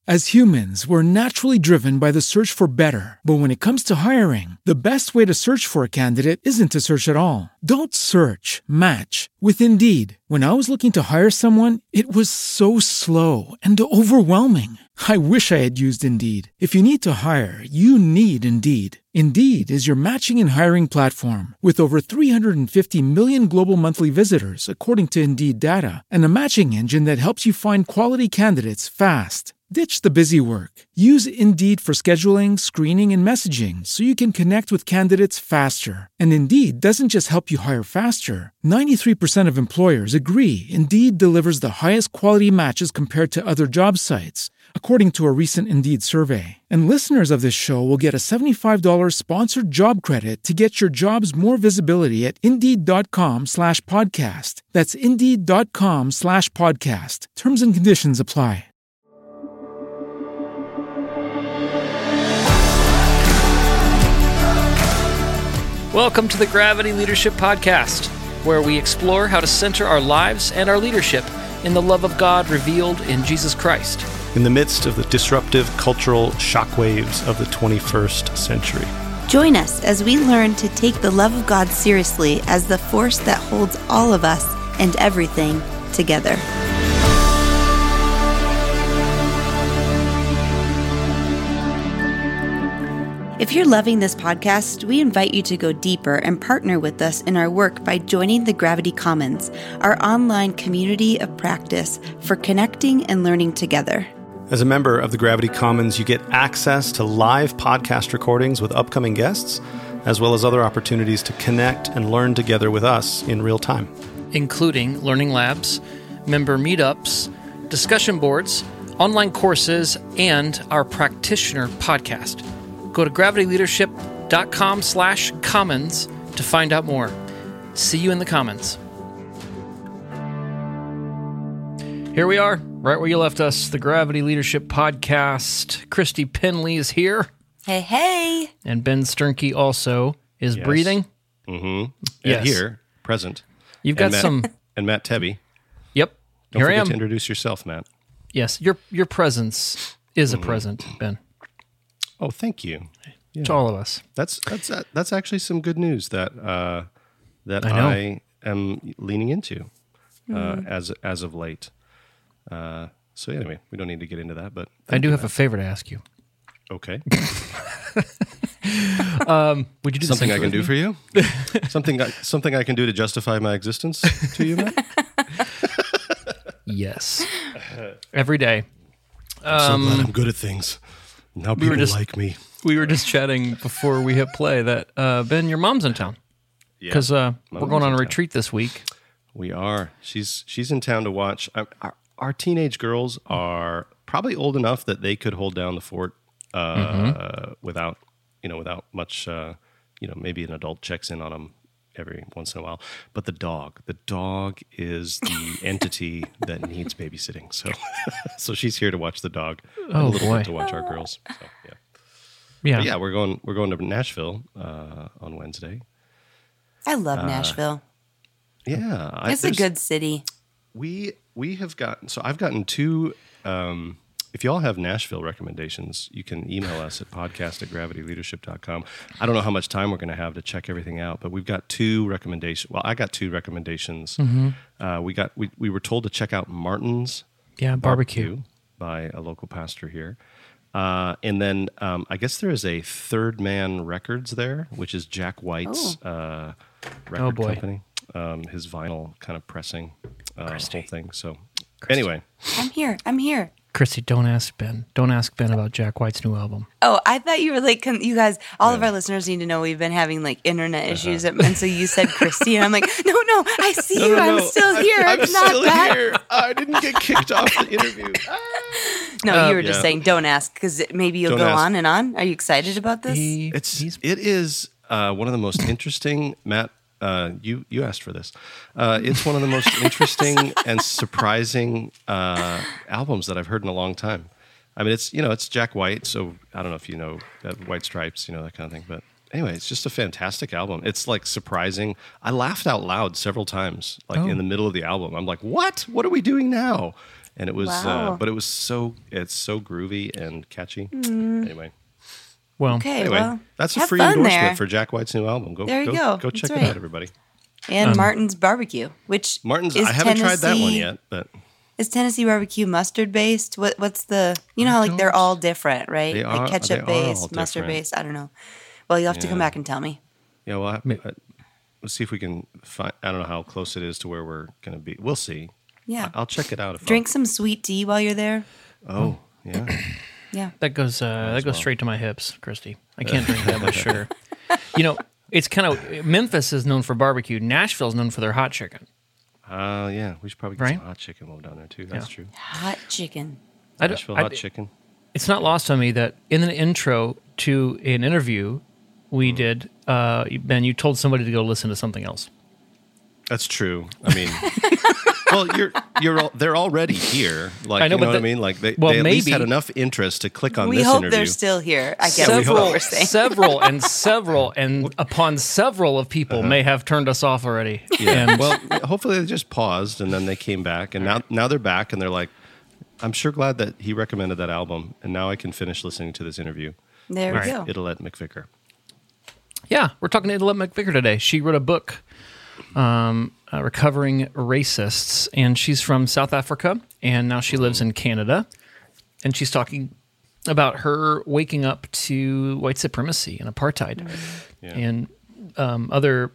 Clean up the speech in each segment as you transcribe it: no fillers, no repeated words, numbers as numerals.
As humans, we're naturally driven by the search for better. But when it comes to hiring, the best way to search for a candidate isn't to search at all. Don't search, match with Indeed. When I was looking to hire someone, it was so slow and overwhelming. I wish I had used Indeed. If you need to hire, you need Indeed. Indeed is your matching and hiring platform with over 350 million global monthly visitors, according to Indeed data, and a matching engine that helps you find quality candidates fast. Ditch the busy work. Use Indeed for scheduling, screening, and messaging so you can connect with candidates faster. And Indeed doesn't just help you hire faster. 93% of employers agree Indeed delivers the highest quality matches compared to other job sites, according to a recent Indeed survey. And listeners of this show will get a $75 sponsored job credit to get your jobs more visibility at Indeed.com/podcast. That's Indeed.com/podcast. Terms and conditions apply. Welcome to the Gravity Leadership Podcast, where we explore how to center our lives and our leadership in the love of God revealed in Jesus Christ. In the midst of the disruptive cultural shockwaves of the 21st century. Join us as we learn to take the love of God seriously as the force that holds all of us and everything together. If you're loving this podcast, we invite you to go deeper and partner with us in our work by joining the Gravity Commons, our online community of practice for connecting and learning together. As a member of the Gravity Commons, you get access to live podcast recordings with upcoming guests, as well as other opportunities to connect and learn together with us in real time. Including learning labs, member meetups, discussion boards, online courses, and our practitioner podcast. Go to gravityleadership.com/commons to find out more. See you in the Commons. Here we are, right where you left us, the Gravity Leadership Podcast. Christy Penley is here. Hey, hey. And Ben Sternke also is breathing. Mm-hmm. Yes. And here, present. You've got And Matt Tebby. Yep. Don't Here I forget am. to introduce yourself, Matt. Yes, your presence is a present, Ben. Oh, thank you. Yeah. To all of us. That's actually some good news that I I am leaning into as of late. So anyway, we don't need to get into that, but I do have a favor to ask you. Okay. Would you do something the I same can do for you? something I can do to justify my existence to you, Matt? Yes. Every day. I'm so glad I'm good at things. Now people like me. We were just chatting before we hit play that, Ben, your mom's in town. Yeah. Because we're going on a retreat this week. We are. She's in town to watch. Our teenage girls are probably old enough that they could hold down the fort without much, maybe an adult checks in on them every once in a while. But the dog is the entity that needs babysitting. So she's here to watch the dog. And a little bit to watch our girls. So, yeah. Yeah. But yeah, we're going to Nashville on Wednesday. I love Nashville. Yeah. It's a good city. We have gotten, so I've gotten two, if y'all have Nashville recommendations, you can email us at podcast@gravityleadership.com. I don't know how much time we're going to have to check everything out, but we've got two recommendations. Well, I got two recommendations. Mm-hmm. We were told to check out Martin's Barbecue by a local pastor here. And then I guess there is a Third Man Records there, which is Jack White's record company. His vinyl kind of pressing whole thing. So anyway. I'm here. Christy, don't ask Ben. Don't ask Ben about Jack White's new album. Oh, I thought you were like, you guys, all of our listeners need to know we've been having like internet issues. And so you said Christy, and I'm like, no, I see you. I'm still here. I'm it's not still that. here. I didn't get kicked off the interview. No, you were just saying don't ask because maybe you'll go on and on. Are you excited about this? It is one of the most interesting, Matt, you asked for this. It's one of the most interesting and surprising albums that I've heard in a long time. I mean, it's Jack White, so I don't know if you know White Stripes, that kind of thing. But anyway, it's just a fantastic album. It's like surprising. I laughed out loud several times, like in the middle of the album. I'm like, what? What are we doing now? And it was, Wow. but it's so groovy and catchy. Anyway, Well, Okay, anyway, well, that's a have free fun endorsement there. for Jack White's new album. Go There you go. Go check That's it right. out, everybody. And Martin's Barbecue, which Martin's, is I haven't tried that one Tennessee- yet, but Is Tennessee barbecue mustard based? What's the? You know how like they're all different, right? They like are- ketchup they are all based, mustard different. based. I don't know. Well, you'll have to come Yeah. back and tell me. yeah, well, let's see if we can find. I don't know how close it is to where we're going to be. We'll see. Yeah. I'll check it out. If Drink some sweet tea while you're there. Oh, yeah. Yeah. that goes straight to my hips, Christy. I can't drink that much sugar. You know, it's kind of Memphis is known for barbecue. Nashville's known for their hot chicken. Yeah. We should probably get Right? some hot chicken while down there too. That's true. Hot chicken. Nashville hot chicken. It's not lost on me that in an intro to an interview we did, Ben, you told somebody to go listen to something else. That's true. I mean, well, they're already here. Like, I know, you know but what I mean? Like they at least maybe- had enough interest to click on We this hope interview. they're still here. I get what we're saying. several, and upon several of people may have turned us off already. Yeah. And Well, hopefully they just paused and then they came back, and now they're back and they're like, I'm sure glad that he recommended that album, and now I can finish listening to this interview. There we with go. Idilette McVicker. yeah, we're talking to Idilette McVicker today. She wrote a book, Recovering Racists, and she's from South Africa, and now she lives in Canada, and she's talking about her waking up to white supremacy and apartheid Yeah. and other,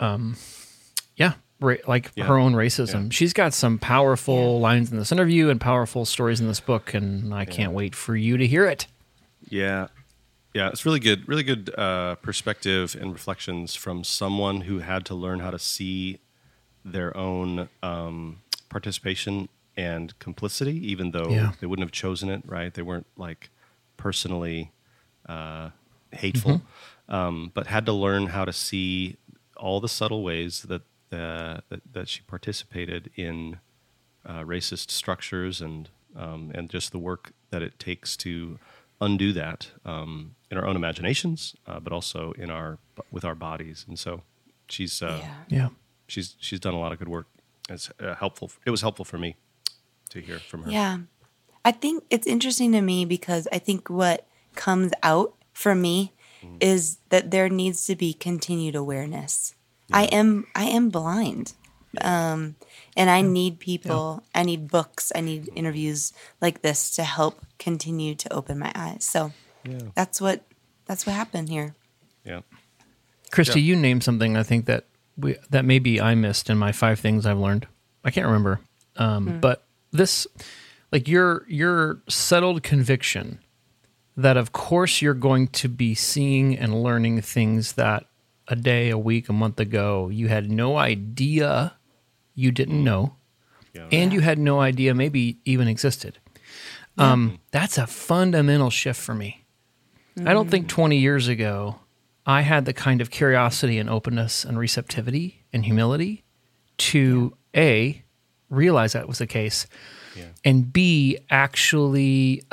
her own racism. Yeah. She's got some powerful lines in this interview and powerful stories in this book, and I can't wait for you to hear it. Yeah. Yeah, it's really good perspective and reflections from someone who had to learn how to see their own participation and complicity, even though Yeah. they wouldn't have chosen it, right? They weren't like personally hateful, but had to learn how to see all the subtle ways that she participated in racist structures and just the work that it takes to undo that in our own imaginations, but also with our bodies. And so she's Yeah. she's done a lot of good work. It's helpful. It was helpful for me to hear from her. Yeah. I think it's interesting to me because I think what comes out for me is that there needs to be continued awareness. I am blind. And I need people, I need books, I need interviews like this to help continue to open my eyes. So that's what happened here. Yeah. Christy, you named something I think that maybe I missed in my 5 things I've learned. I can't remember. But this, like your settled conviction that of course you're going to be seeing and learning things that a day, a week, a month ago, you had no idea you didn't know, and you had no idea maybe even existed. That's a fundamental shift for me. I don't think 20 years ago I had the kind of curiosity and openness and receptivity and humility to A, realize that was the case, and B, actually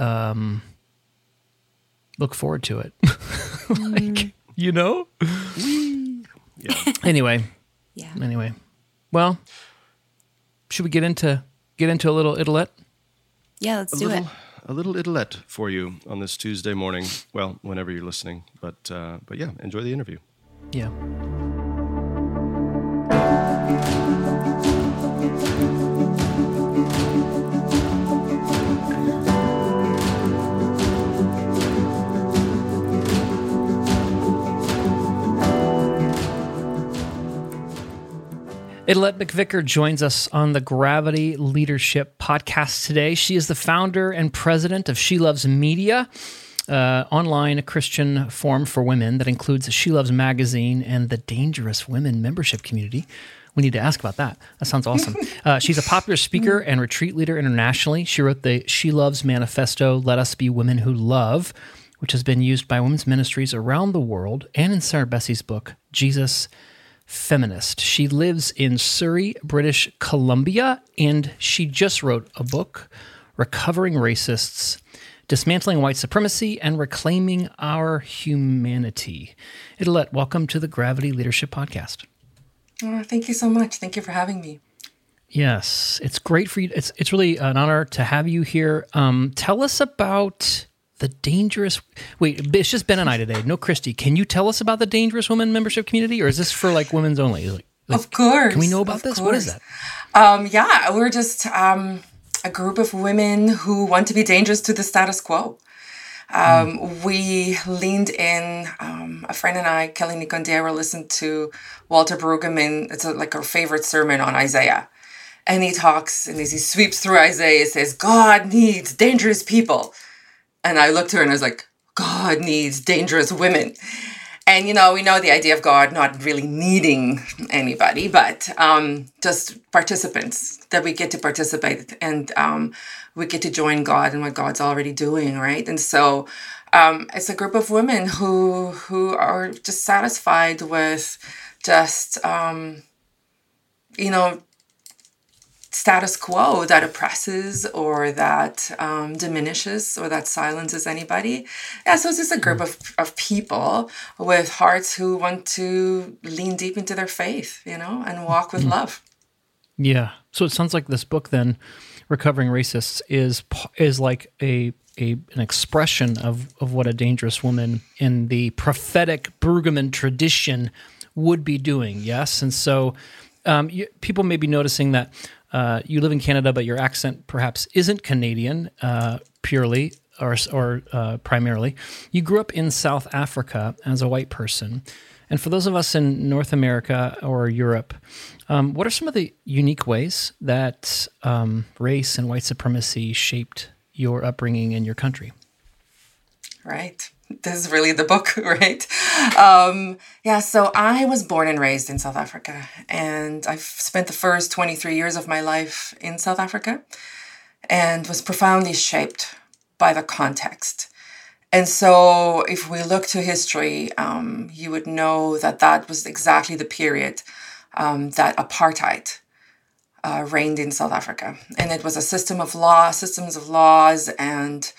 look forward to it. Yeah. Anyway. Yeah. Anyway. Well, should we get into a little Idilette? Yeah, let's do it. A little Idilette for you on this Tuesday morning. Well, whenever you're listening, but yeah, enjoy the interview. Yeah. Idilette McVicker joins us on the Gravity Leadership Podcast today. She is the founder and president of She Loves Media, online Christian forum for women that includes She Loves Magazine and the Dangerous Women membership community. We need to ask about that. That sounds awesome. She's a popular speaker and retreat leader internationally. She wrote the She Loves Manifesto, Let Us Be Women Who Love, which has been used by women's ministries around the world, and in Sarah Bessey's book, Jesus Feminist. She lives in Surrey, British Columbia, and she just wrote a book, Recovering Racists, Dismantling White Supremacy and Reclaiming Our Humanity. Idilette, welcome to the Gravity Leadership Podcast. Oh, thank you so much. Thank you for having me. Yes, it's great for you. It's really an honor to have you here. Tell us about the Dangerous... Wait, it's just Ben and I today. No Christy. Can you tell us about the Dangerous Women membership community, or is this for like women's only? Like, of course. Can we know about this? Course. What is that? Yeah, we're just a group of women who want to be dangerous to the status quo. We leaned in, a friend and I, Kelly Nicondero, listened to Walter Brueggemann. It's like our favorite sermon on Isaiah. And he talks, and as he sweeps through Isaiah, he says, God needs dangerous people. And I looked at her and I was like, God needs dangerous women. And, we know the idea of God not really needing anybody, but just participants, that we get to participate and we get to join God in what God's already doing, right? And so it's a group of women who are just satisfied with just, status quo that oppresses or that diminishes or that silences anybody. Yeah, so it's just a group of people with hearts who want to lean deep into their faith, and walk with love. Yeah. So it sounds like this book then, Recovering Racists, is like an expression of what a dangerous woman in the prophetic Brueggemann tradition would be doing. Yes. And so people may be noticing that you live in Canada, but your accent perhaps isn't Canadian purely or primarily. You grew up in South Africa as a white person. And for those of us in North America or Europe, what are some of the unique ways that race and white supremacy shaped your upbringing in your country? Right. This is really the book, right? So I was born and raised in South Africa, and I've spent the first 23 years of my life in South Africa and was profoundly shaped by the context. And so if we look to history, you would know that was exactly the period that apartheid reigned in South Africa. And it was a systems of laws and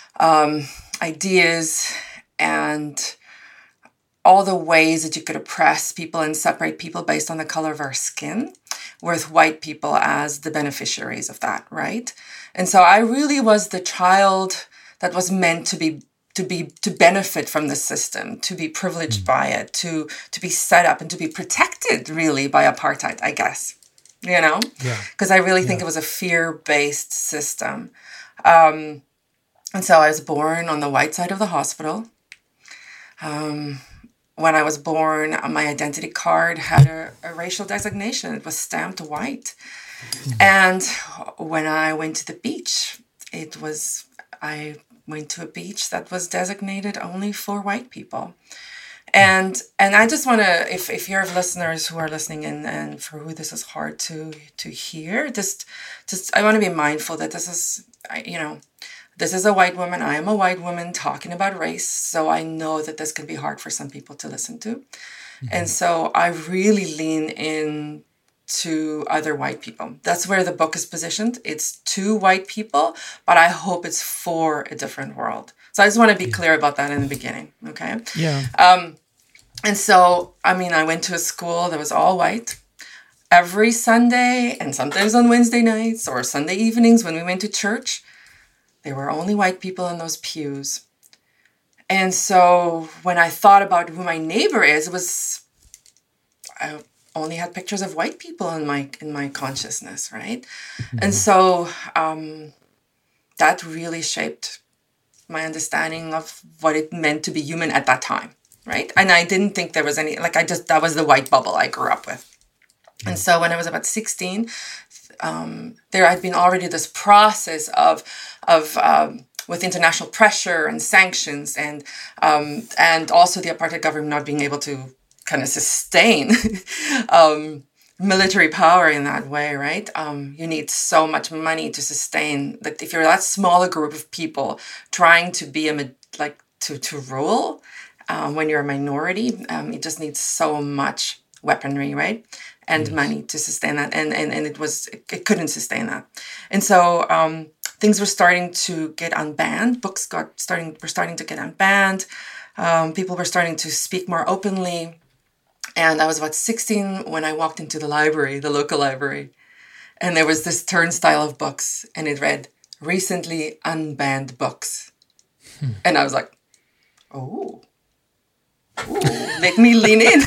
ideas and all the ways that you could oppress people and separate people based on the color of our skin, with white people as the beneficiaries of that, right? And so I really was the child that was meant to benefit from the system, to be privileged by it, to be set up and to be protected really by apartheid, I guess, because I really think it was a fear-based system. And so I was born on the white side of the hospital. When I was born, my identity card had a racial designation. It was stamped white. And when I went to the beach, I went to a beach that was designated only for white people. And I just want to, if you have listeners who are listening in and for who this is hard to hear, just I want to be mindful that this is a white woman. I am a white woman talking about race. So I know that this can be hard for some people to listen to. Mm-hmm. And so I really lean in to other white people. That's where the book is positioned. It's to white people, but I hope it's for a different world. So I just want to be clear about that in the beginning. Okay. Yeah. And so, I went to a school that was all white. Every Sunday and sometimes on Wednesday nights or Sunday evenings when we went to church, there were only white people in those pews. And so when I thought about who my neighbor is, I only had pictures of white people in my consciousness, right? Mm-hmm. And so that really shaped my understanding of what it meant to be human at that time, right? And I didn't think there was any, that was the white bubble I grew up with. Mm-hmm. And so when I was about 16, there had been already this process of with international pressure and sanctions and also the apartheid government not being able to kind of sustain military power in that way, right? You need so much money to sustain. Like if you're that smaller group of people trying to be to rule when you're a minority, it just needs so much weaponry, right? And money to sustain that, and it couldn't sustain that, and so things were starting to get unbanned. Books were starting to get unbanned. People were starting to speak more openly, and I was about 16 when I walked into the library, the local library, And there was this turnstile of books, and it read, recently unbanned books. And I was like, oh, let me lean in.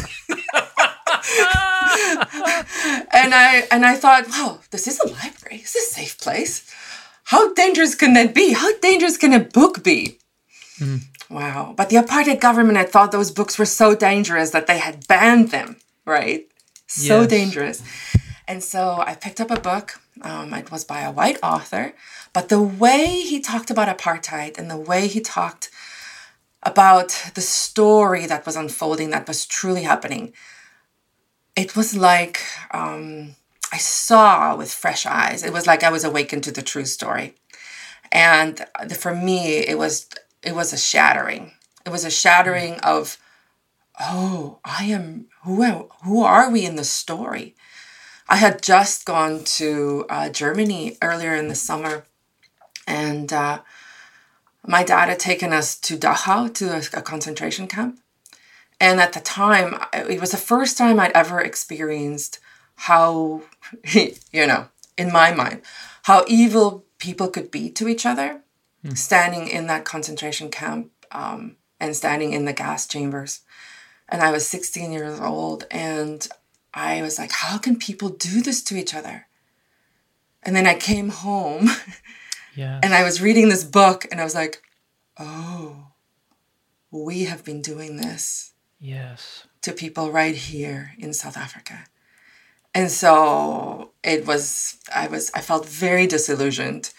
And I thought, wow, this is a library. It's a safe place. How dangerous can that be? How dangerous can a book be? Wow. But the apartheid government had thought those books were so dangerous that they had banned them, right? So dangerous. And so I picked up a book. It was by a white author. But the way he talked about apartheid and the way he talked about the story that was unfolding, that was truly happening, it was like I saw with fresh eyes. It was like I was awakened to the true story. And for me, it was a shattering. It was a shattering of, oh, who are we in the story? I had just gone to Germany earlier in the summer, and my dad had taken us to Dachau, to a concentration camp. And at the time, it was the first time I'd ever experienced how, in my mind, how evil people could be to each other, standing in that concentration camp and standing in the gas chambers. And I was 16 years old, and I was like, how can people do this to each other? And then I came home and I was reading this book, and I was like, oh, we have been doing this to people right here in South Africa. And so I felt very disillusioned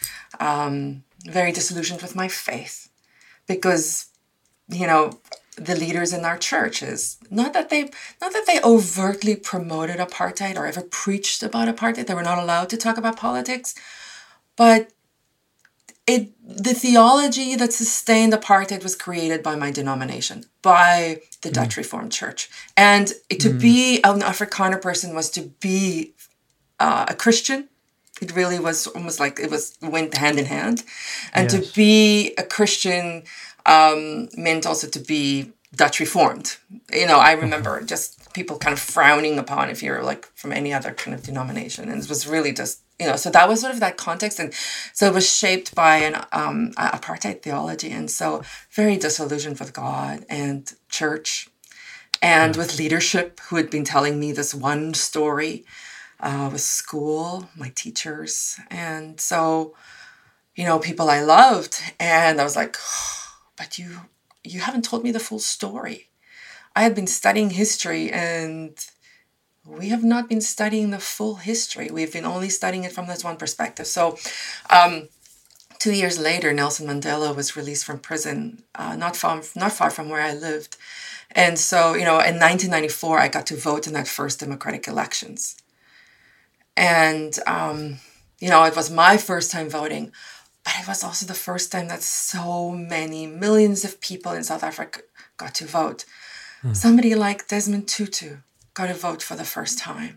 with my faith, because, the leaders in our churches, not that they overtly promoted apartheid or ever preached about apartheid. They were not allowed to talk about politics, but the theology that sustained apartheid was created by my denomination, by the Dutch Reformed Church. And to be an Afrikaner person was to be a Christian. It really was almost like went hand in hand. And to be a Christian meant also to be Dutch Reformed. I remember just people kind of frowning upon if you're like from any other kind of denomination. And it was really just, so that was sort of that context. And so it was shaped by an apartheid theology. And so very disillusioned with God and church and with leadership who had been telling me this one story with school, my teachers. And so, people I loved. And I was like, but you haven't told me the full story. I had been studying history, and we have not been studying the full history. We've been only studying it from this one perspective. So 2 years later, Nelson Mandela was released from prison, not far from where I lived. And so, in 1994, I got to vote in that first democratic elections. And, it was my first time voting. But it was also the first time that so many millions of people in South Africa got to vote. Somebody like Desmond Tutu got to vote for the first time.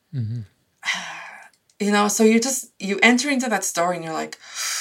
So you enter into that story and you're like,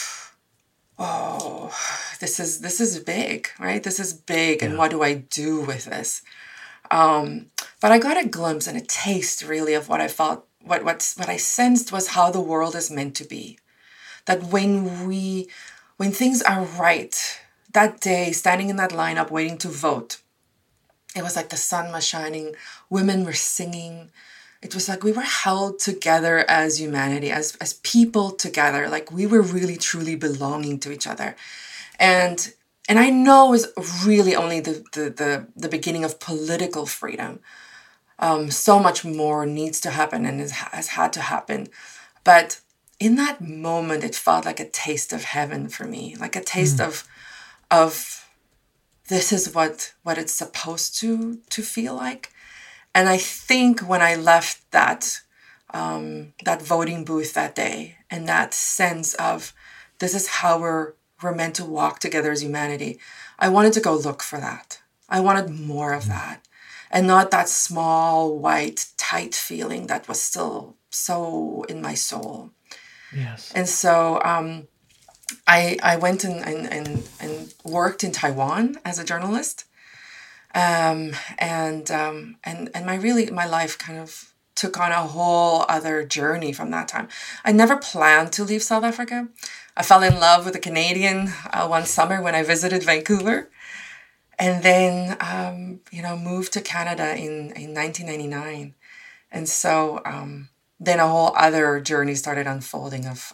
oh, this is big, right? This is big. And what do I do with this? But I got a glimpse and a taste really of what I felt, what I sensed was how the world is meant to be. That when things are right, that day, standing in that lineup, waiting to vote, it was like the sun was shining, women were singing. It was like we were held together as humanity, as people together, like we were really, truly belonging to each other. And I know it was really only the beginning of political freedom. So much more needs to happen and has had to happen. But in that moment, it felt like a taste of heaven for me, like a taste of this is what it's supposed to feel like. And I think when I left that voting booth that day, and that sense of this is how we're meant to walk together as humanity, I wanted to go look for that. I wanted more of that, and not that small, white, tight feeling that was still so in my soul. Yes. And so I went and worked in Taiwan as a journalist, and my life kind of took on a whole other journey from that time. I never planned to leave South Africa. I fell in love with a Canadian one summer when I visited Vancouver, and then, moved to Canada in 1999. And so then a whole other journey started unfolding of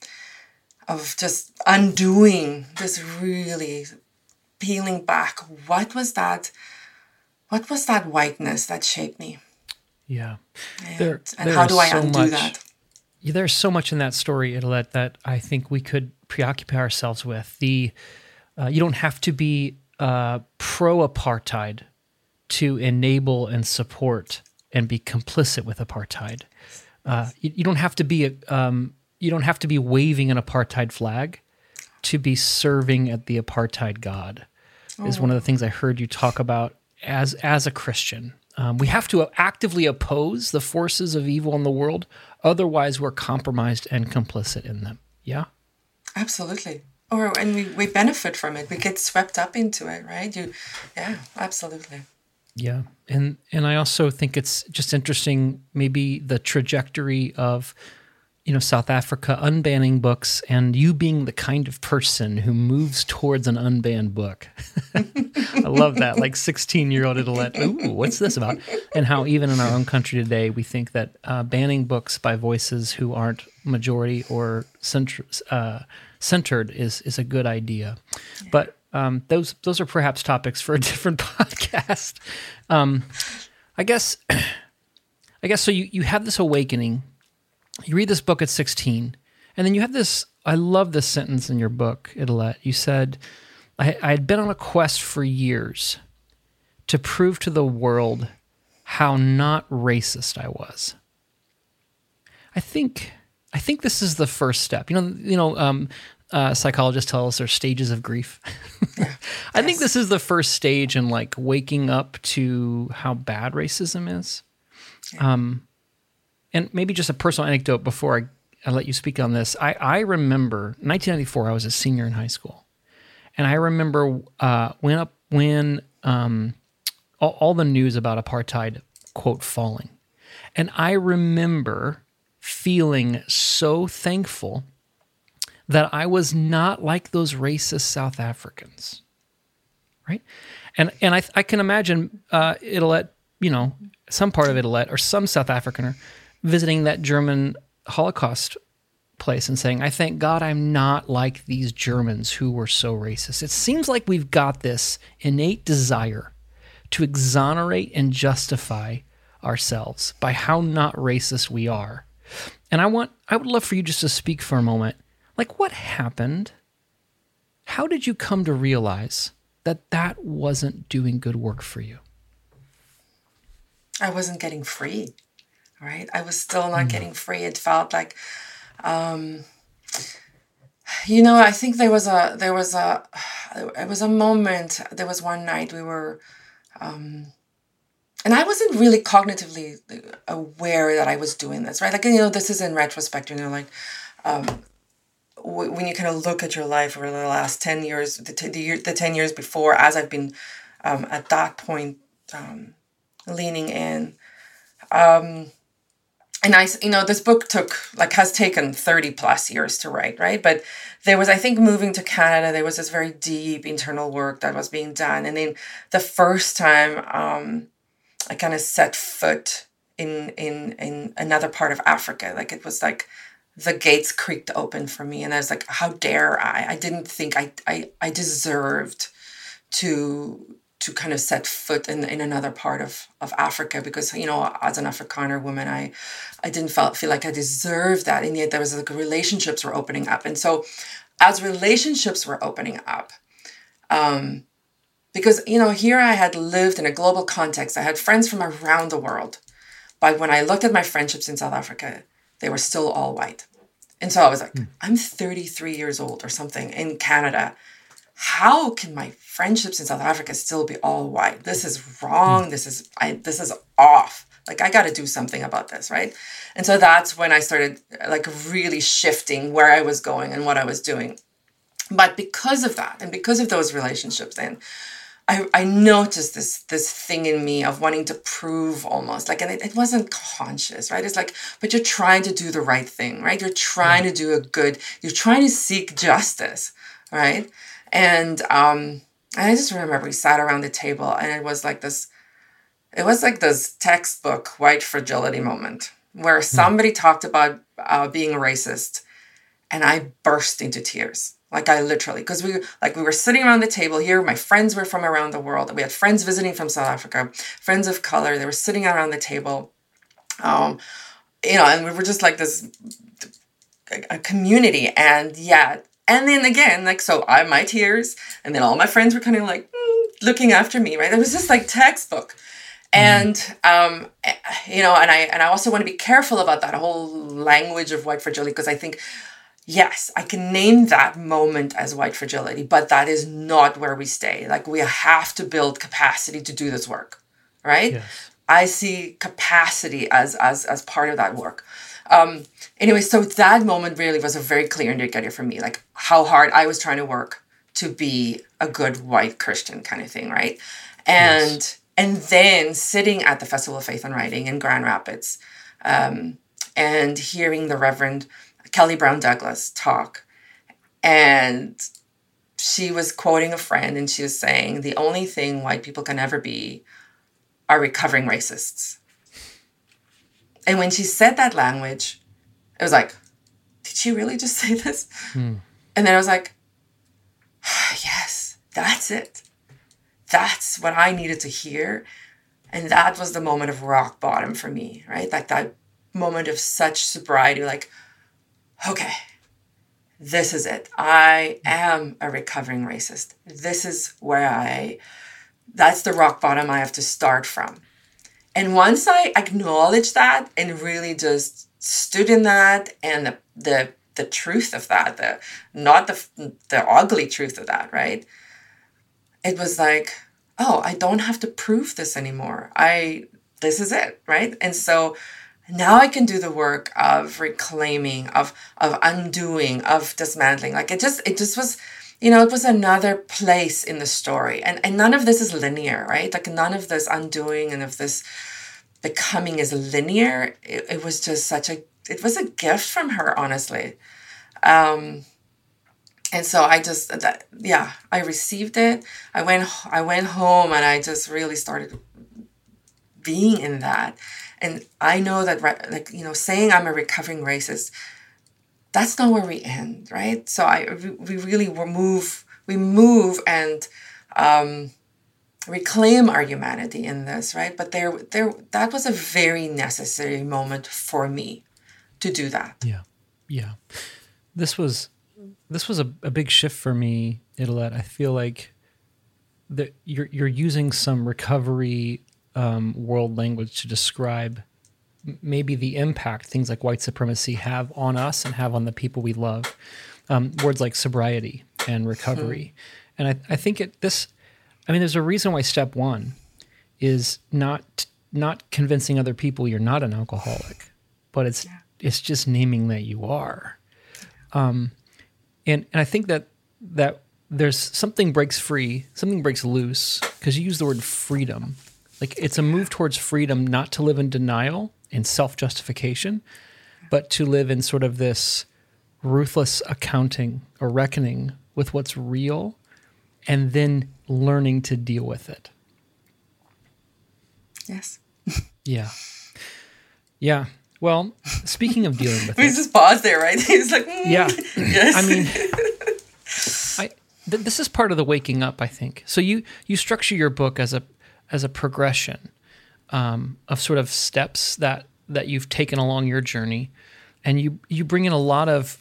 just undoing this, really peeling back. What was that whiteness that shaped me? Yeah. And how do I undo that? There's so much in that story, Idelette, that I think we could preoccupy ourselves with. You don't have to be pro-apartheid to enable and support and be complicit with apartheid. You don't have to be waving an apartheid flag to be serving at the apartheid god. Is one of the things I heard you talk about as a Christian. We have to actively oppose the forces of evil in the world, otherwise we're compromised and complicit in them. Yeah? Absolutely. And we benefit from it. We get swept up into it, right? Yeah, absolutely. Yeah. And I also think it's just interesting, maybe the trajectory of, South Africa unbanning books and you being the kind of person who moves towards an unbanned book. I love that. Like 16-year-old Idelette, ooh, what's this about? And how even in our own country today, we think that banning books by voices who aren't majority or centered is a good idea. Yeah. But those are perhaps topics for a different podcast. I guess so you have this awakening. You read this book at 16, and then you have this, I love this sentence in your book, Idelette. You said, I had been on a quest for years to prove to the world how not racist I was. I think this is the first step. Psychologists tell us there's stages of grief. I think this is the first stage in like waking up to how bad racism is. Yeah. And maybe just a personal anecdote before I let you speak on this. I remember 1994, I was a senior in high school. And I remember when all the news about apartheid, quote, falling. And I remember feeling so thankful that I was not like those racist South Africans, right? And I can imagine Idelette, some part of Idelette or some South Africaner visiting that German Holocaust place and saying, I thank God I'm not like these Germans who were so racist. It seems like we've got this innate desire to exonerate and justify ourselves by how not racist we are. And I would love for you just to speak for a moment. Like, what happened? How did you come to realize that wasn't doing good work for you? I wasn't getting free, right? I was still not getting free. It felt like, I think there was a moment. There was one night we were, and I wasn't really cognitively aware that I was doing this, right? Like, this is in retrospect, when you kind of look at your life over the last 10 years, the 10 years before, as I've been at that point leaning in. And this book has taken 30 plus years to write, right? But there was, I think, moving to Canada, there was this very deep internal work that was being done. And then the first time I kind of set foot in another part of Africa, like it was like the gates creaked open for me. And I was like, how dare I? I didn't think I deserved to kind of set foot in another part of Africa because, as an Afrikaner woman, I didn't feel like I deserved that. And yet there was like relationships were opening up. And so as relationships were opening up, because, here I had lived in a global context. I had friends from around the world. But when I looked at my friendships in South Africa, they were still all white. And so I was like, I'm 33 years old or something in Canada. How can my friendships in South Africa still be all white? This is wrong. This is off. Like, I got to do something about this, right? And so that's when I started like really shifting where I was going and what I was doing. But because of that, and because of those relationships, then I noticed this thing in me of wanting to prove almost like, and it wasn't conscious, right? It's like, but you're trying to do the right thing, right? You're trying to do you're trying to seek justice, right? And I just remember we sat around the table and it was like this textbook white fragility moment where somebody talked about being a racist, and I burst into tears. Like I literally, because we were sitting around the table here. My friends were from around the world. We had friends visiting from South Africa, friends of color. They were sitting around the table, and we were just like this, a community. And then again, like, so my tears, and then all my friends were kind of like looking after me, right? It was just like textbook. And, and I also want to be careful about that whole language of white fragility, because I think, yes, I can name that moment as white fragility, but that is not where we stay. Like, we have to build capacity to do this work, right? Yes. I see capacity as part of that work. Anyway, so that moment really was a very clear indicator for me, like how hard I was trying to work to be a good white Christian kind of thing, right? And then sitting at the Festival of Faith and Writing in Grand Rapids, and hearing the Reverend Kelly Brown Douglas talk. And she was quoting a friend, and she was saying, the only thing white people can ever be are recovering racists. And when she said that language, it was like, did she really just say this? And then I was like, yes, that's it. That's what I needed to hear. And that was the moment of rock bottom for me, right? Like that moment of such sobriety, like, okay, this is it. I am a recovering racist. This is where that's the rock bottom I have to start from. And once I acknowledged that and really just stood in that, and the truth of that, not the ugly truth of that, right? It was like, oh, I don't have to prove this anymore. This is it, right? And so now I can do the work of reclaiming, of undoing, of dismantling. Like it just was, it was another place in the story. And none of this is linear, right? Like none of this undoing and of this becoming is linear. It was just it was a gift from her, honestly. And so I received it. I went home and I just really started being in that. And I know that, saying I'm a recovering racist, that's not where we end, right? So we really move and reclaim our humanity in this, right? But that was a very necessary moment for me to do that. Yeah. This was a big shift for me, Idelette. I feel like that you're using some recovery world language to describe maybe the impact things like white supremacy have on us and have on the people we love. Words like sobriety and recovery. And I think there's a reason why step one is not convincing other people you're not an alcoholic, but it's just naming that you are. And I think that there's something breaks free, something breaks loose, because you use the word freedom. Like it's a move towards freedom, not to live in denial and self-justification, but to live in sort of this ruthless accounting or reckoning with what's real, and then learning to deal with it. Yes. Yeah. Well, speaking of dealing with it. We just paused there, right? He's like, yeah. Yes. I mean, this is part of the waking up, I think. So you structure your book as a progression of sort of steps that you've taken along your journey, and you bring in a lot of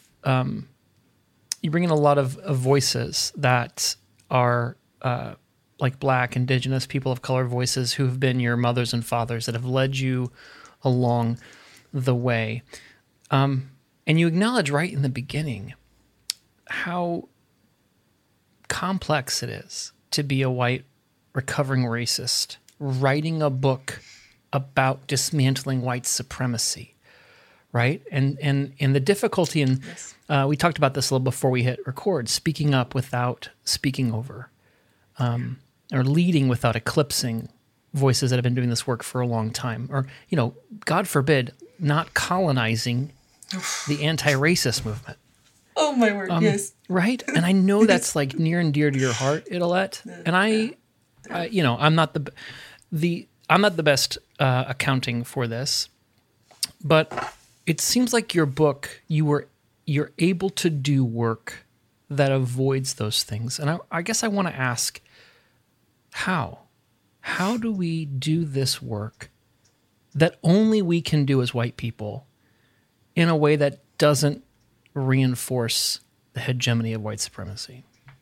voices that are like Black, Indigenous, people of color voices who have been your mothers and fathers that have led you along the way. And you acknowledge right in the beginning how complex it is to be a white recovering racist, writing a book about dismantling white supremacy, right? And the difficulty in, we talked about this a little before we hit record, speaking up without speaking over. or leading without eclipsing voices that have been doing this work for a long time, or, God forbid, not colonizing the anti-racist movement. Oh my word, yes. Right? And I know that's like near and dear to your heart, Idelette. And I'm not the best accounting for this, but it seems like your book, you're able to do work that avoids those things. And I guess I want to ask, how? How do we do this work that only we can do as white people in a way that doesn't reinforce the hegemony of white supremacy?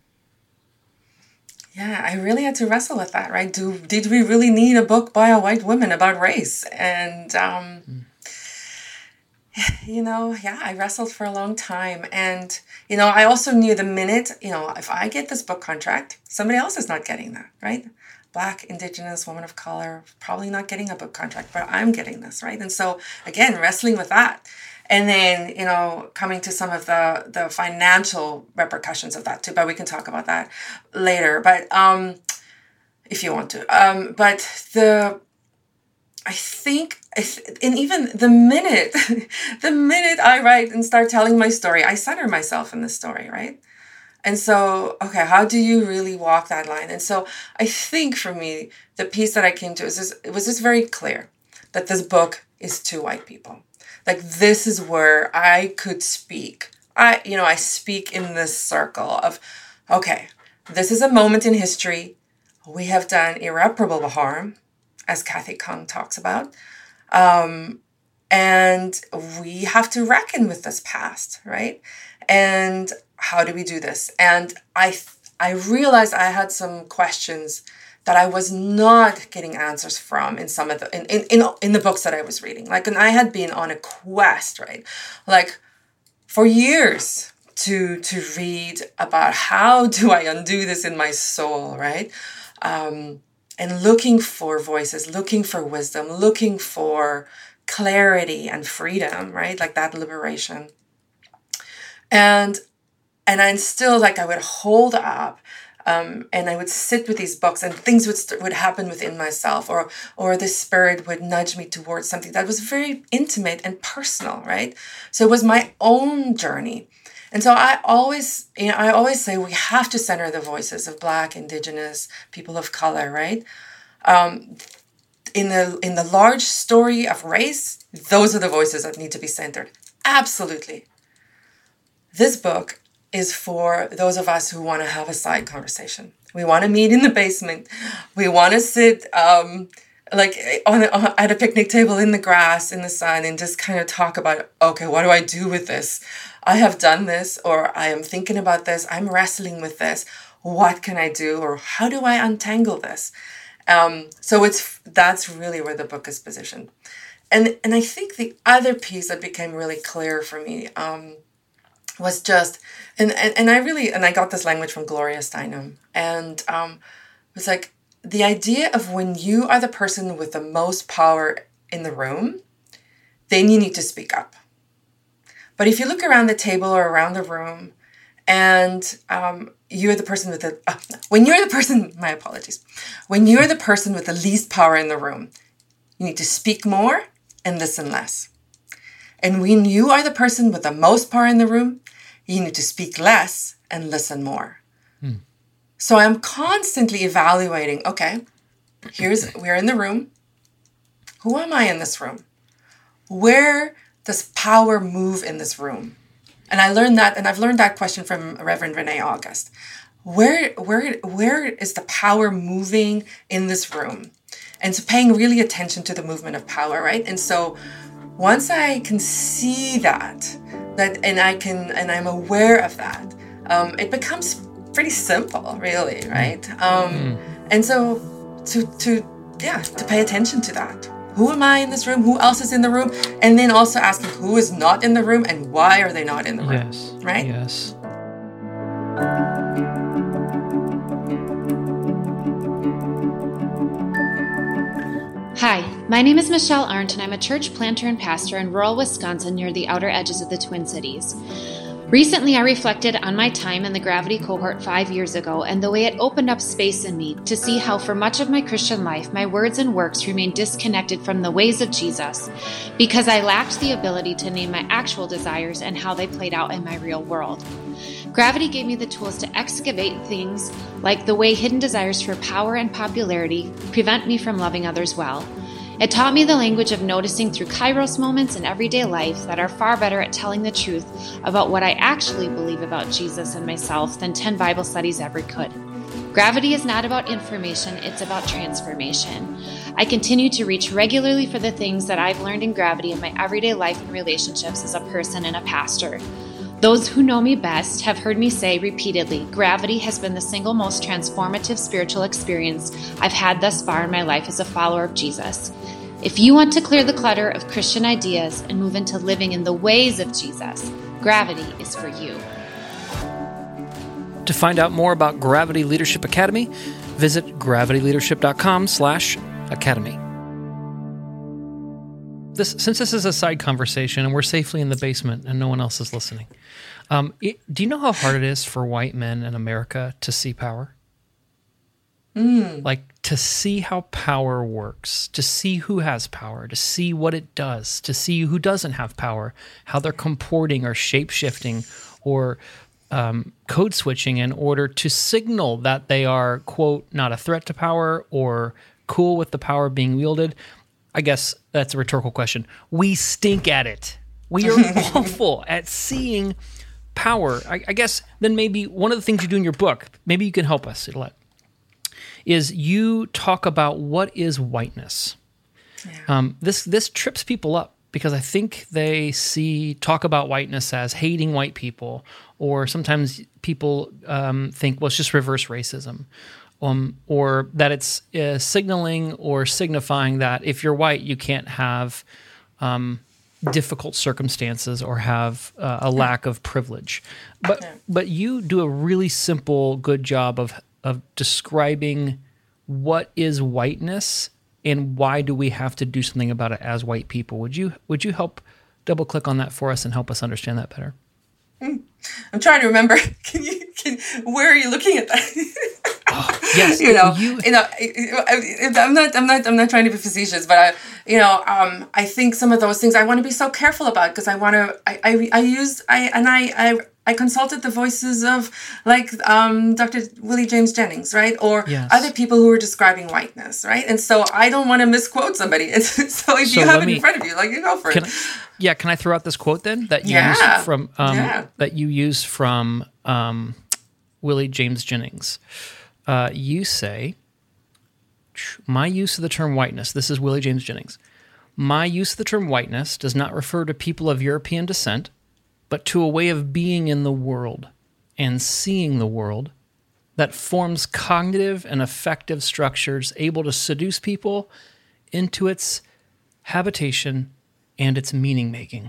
Yeah, I really had to wrestle with that, right? Did we really need a book by a white woman about race? And, I wrestled for a long time. And, I also knew the minute, if I get this book contract, somebody else is not getting that, right? Black, Indigenous, woman of color, probably not getting a book contract, but I'm getting this, right? And so, again, wrestling with that. And then, coming to some of the financial repercussions of that too, but we can talk about that later. But if you want to, I think, and even the minute I write and start telling my story, I center myself in the story, right? And so, okay, how do you really walk that line? And so, I think for me, the piece that I came to it was just very clear that this book is to white people. Like, this is where I could speak. I speak in this circle of, okay, this is a moment in history. We have done irreparable harm, as Kathy Kung talks about. And we have to reckon with this past, right? And how do we do this? And I realized I had some questions that I was not getting answers from in some of in the books that I was reading. Like, and I had been on a quest, right? Like, for years to read about how do I undo this in my soul, right? And looking for voices, looking for wisdom, looking for clarity and freedom, right? Like that liberation. And I'm still like, I would hold up and I would sit with these books and things would happen within myself, or the spirit would nudge me towards something that was very intimate and personal, right? So it was my own journey. And so I always say we have to center the voices of Black, Indigenous, people of color, right? In the large story of race, those are the voices that need to be centered. Absolutely. This book is for those of us who want to have a side conversation. We want to meet in the basement. We want to sit at a picnic table in the grass, in the sun, and just kind of talk about, okay, what do I do with this? I have done this, or I am thinking about this. I'm wrestling with this. What can I do? Or how do I untangle this? So that's really where the book is positioned. And I think the other piece that became really clear for me was just, and I got this language from Gloria Steinem, and it was like the idea of when you are the person with the most power in the room, then you need to speak up. But if you look around the table or around the room, and you're the person with when you're the person with the least power in the room, you need to speak more and listen less. And when you are the person with the most power in the room, you need to speak less and listen more. So I'm constantly evaluating, okay, we're in the room. Who am I in this room? Where does power move in this room? And I learned that, and I've learned that question from Reverend Renee August. Where is the power moving in this room? And so paying really attention to the movement of power, right? And so once I can see that and I'm aware of that, it becomes pretty simple, really, right? And so to pay attention to that. Who am I in this room? Who else is in the room? And then also asking who is not in the room and why are they not in the room? Yes. Right? Yes. Hi, my name is Michelle Arndt, and I'm a church planter and pastor in rural Wisconsin near the outer edges of the Twin Cities. Recently, I reflected on my time in the Gravity cohort 5 years ago and the way it opened up space in me to see how for much of my Christian life, my words and works remained disconnected from the ways of Jesus because I lacked the ability to name my actual desires and how they played out in my real world. Gravity gave me the tools to excavate things like the way hidden desires for power and popularity prevent me from loving others well. It taught me the language of noticing through kairos moments in everyday life that are far better at telling the truth about what I actually believe about Jesus and myself than 10 Bible studies ever could. Gravity is not about information, it's about transformation. I continue to reach regularly for the things that I've learned in Gravity in my everyday life and relationships as a person and a pastor. Those who know me best have heard me say repeatedly, Gravity has been the single most transformative spiritual experience I've had thus far in my life as a follower of Jesus. If you want to clear the clutter of Christian ideas and move into living in the ways of Jesus, Gravity is for you. To find out more about Gravity Leadership Academy, visit gravityleadership.com/academy. Since this is a side conversation and we're safely in the basement and no one else is listening, do you know how hard it is for white men in America to see power? Like to see how power works, to see who has power, to see what it does, to see who doesn't have power, how they're comporting or shape-shifting or code switching in order to signal that they are, quote, not a threat to power or cool with the power being wielded. I guess that's a rhetorical question. We stink at it. We are awful at seeing power. I guess then maybe one of the things you do in your book, maybe you can help us, Idilette, is you talk about what is whiteness. Yeah. This trips people up because I think they talk about whiteness as hating white people, or sometimes people think, well, it's just reverse racism. Or that it's signaling or signifying that if you're white, you can't have difficult circumstances or have a lack of privilege. But you do a really simple, good job of describing what is whiteness and why do we have to do something about it as white people. Would you help double click on that for us and help us understand that better? I'm trying to remember. Where are you looking at that? Oh, yes, I'm not trying to be facetious, but I think some of those things I want to be so careful about because I consulted the voices of Dr. Willie James Jennings, right? Or other people who were describing whiteness, right? And so I don't want to misquote somebody. So if you have it in front of you, you go for it. Can I throw out this quote then that you use from Willie James Jennings? You say, my use of the term whiteness, this is Willie James Jennings, my use of the term whiteness does not refer to people of European descent, but to a way of being in the world and seeing the world that forms cognitive and affective structures able to seduce people into its habitation and its meaning-making,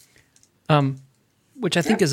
which I think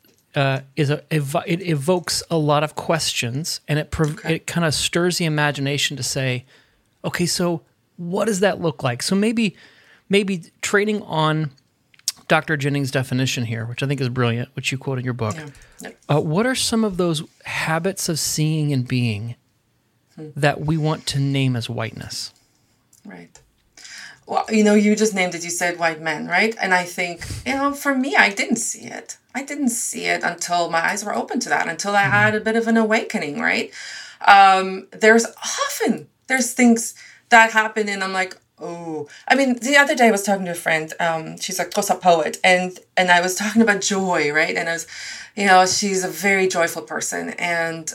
it evokes a lot of questions, and it kind of stirs the imagination to say, okay, so what does that look like? So maybe trading on Dr. Jennings' definition here, which I think is brilliant, which you quote in your book. What are some of those habits of seeing and being that we want to name as whiteness? Right. Well, you just named it. You said white men, right? And I think, for me, I didn't see it. I didn't see it until my eyes were open to that, until I had a bit of an awakening, right? There's things that happen and I'm like, oh. I mean, the other day I was talking to a friend, she's a Xhosa poet, and I was talking about joy, right? And I was, she's a very joyful person, and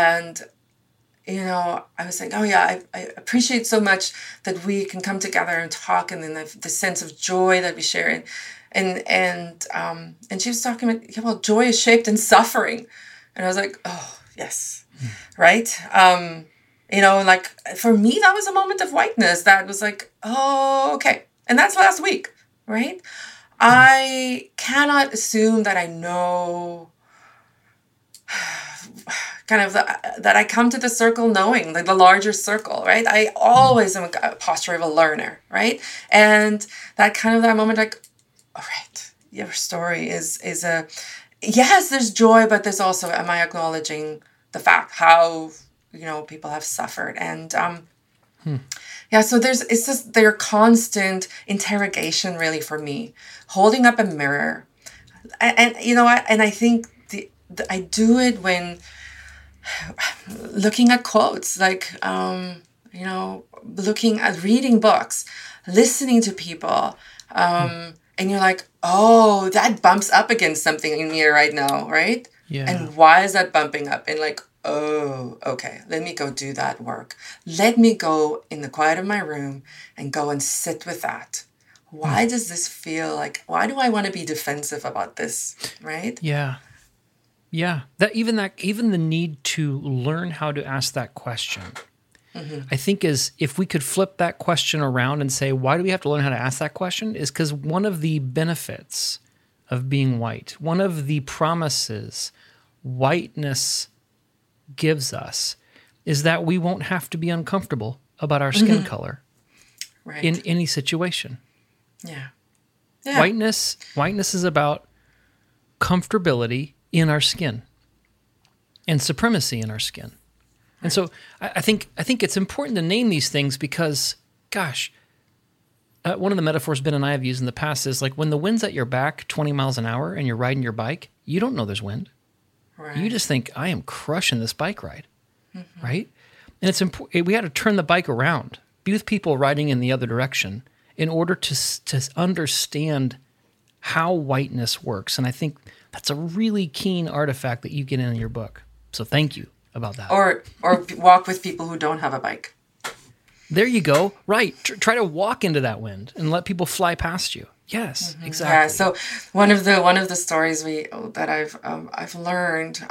I was like, oh yeah, I appreciate so much that we can come together and talk, and then the sense of joy that we share, and she was talking about, joy is shaped in suffering, and I was like, oh yes, right. For me, that was a moment of whiteness that was like, oh, okay. And that's last week, right? I cannot assume that I know that I come to the circle knowing the larger circle, right? I always am a posture of a learner, right? And that moment, like, all right, your story is yes, there's joy, but there's also, am I acknowledging the fact how, people have suffered? And yeah, so it's just their constant interrogation really for me, holding up a mirror. And I think I do it when looking at quotes, like, looking at reading books, listening to people, and you're like, oh, that bumps up against something in me right now, right? Yeah. And why is that bumping up? And like, oh, okay, let me go do that work. Let me go in the quiet of my room and go and sit with that. Why does this feel like, why do I want to be defensive about this, right? Yeah. Yeah. Even the need to learn how to ask that question, I think is, if we could flip that question around and say, why do we have to learn how to ask that question? Is because one of the benefits of being white, one of the promises whiteness gives us, is that we won't have to be uncomfortable about our skin color in any situation. Yeah. Whiteness is about comfortability in our skin and supremacy in our skin. And so I think it's important to name these things because, gosh, one of the metaphors Ben and I have used in the past is like when the wind's at your back 20 miles an hour and you're riding your bike, you don't know there's wind. Right. You just think, I am crushing this bike ride, right? And it's important. We had to turn the bike around, be with people riding in the other direction in order to understand how whiteness works. And I think that's a really keen artifact that you get in your book. So thank you about that. Or walk with people who don't have a bike. There you go. Right. Try to walk into that wind and let people fly past you. Yes, exactly. Yeah. So one of the stories that I've learned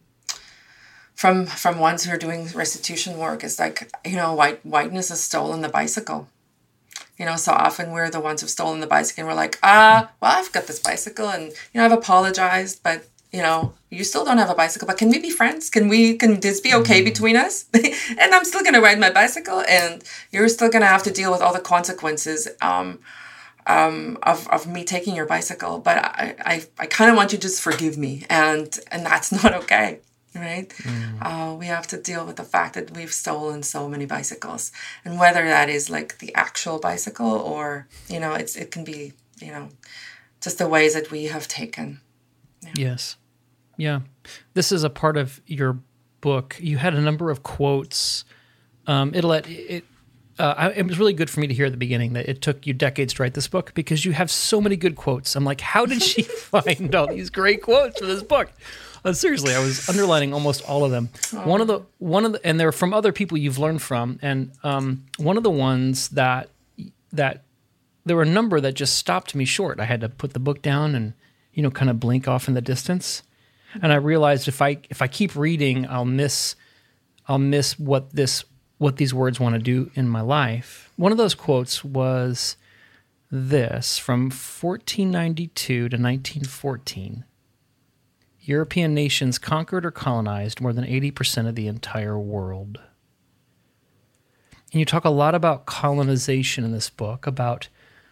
from ones who are doing restitution work is like, whiteness has stolen the bicycle. So often we're the ones who've stolen the bicycle and we're like, well, I've got this bicycle and, I've apologized, but, you still don't have a bicycle, but can we be friends? Can this be okay between us? And I'm still going to ride my bicycle and you're still going to have to deal with all the consequences of me taking your bicycle. But I kind of want you to just forgive me. And that's not okay. Right? We have to deal with the fact that we've stolen so many bicycles, and whether that is like the actual bicycle or, it can be, just the ways that we have taken. Yeah. Yes. Yeah. This is a part of your book. You had a number of quotes. It was really good for me to hear at the beginning that it took you decades to write this book because you have so many good quotes. I'm like, how did she find all these great quotes for this book? Seriously, I was underlining almost all of them. One of the, and they're from other people you've learned from. And one of the ones that there were a number that just stopped me short. I had to put the book down and, kind of blink off in the distance. And I realized if I keep reading, I'll miss what these words want to do in my life. One of those quotes was this from 1492 to 1914. European nations conquered or colonized more than 80% of the entire world. And you talk a lot about colonization in this book, about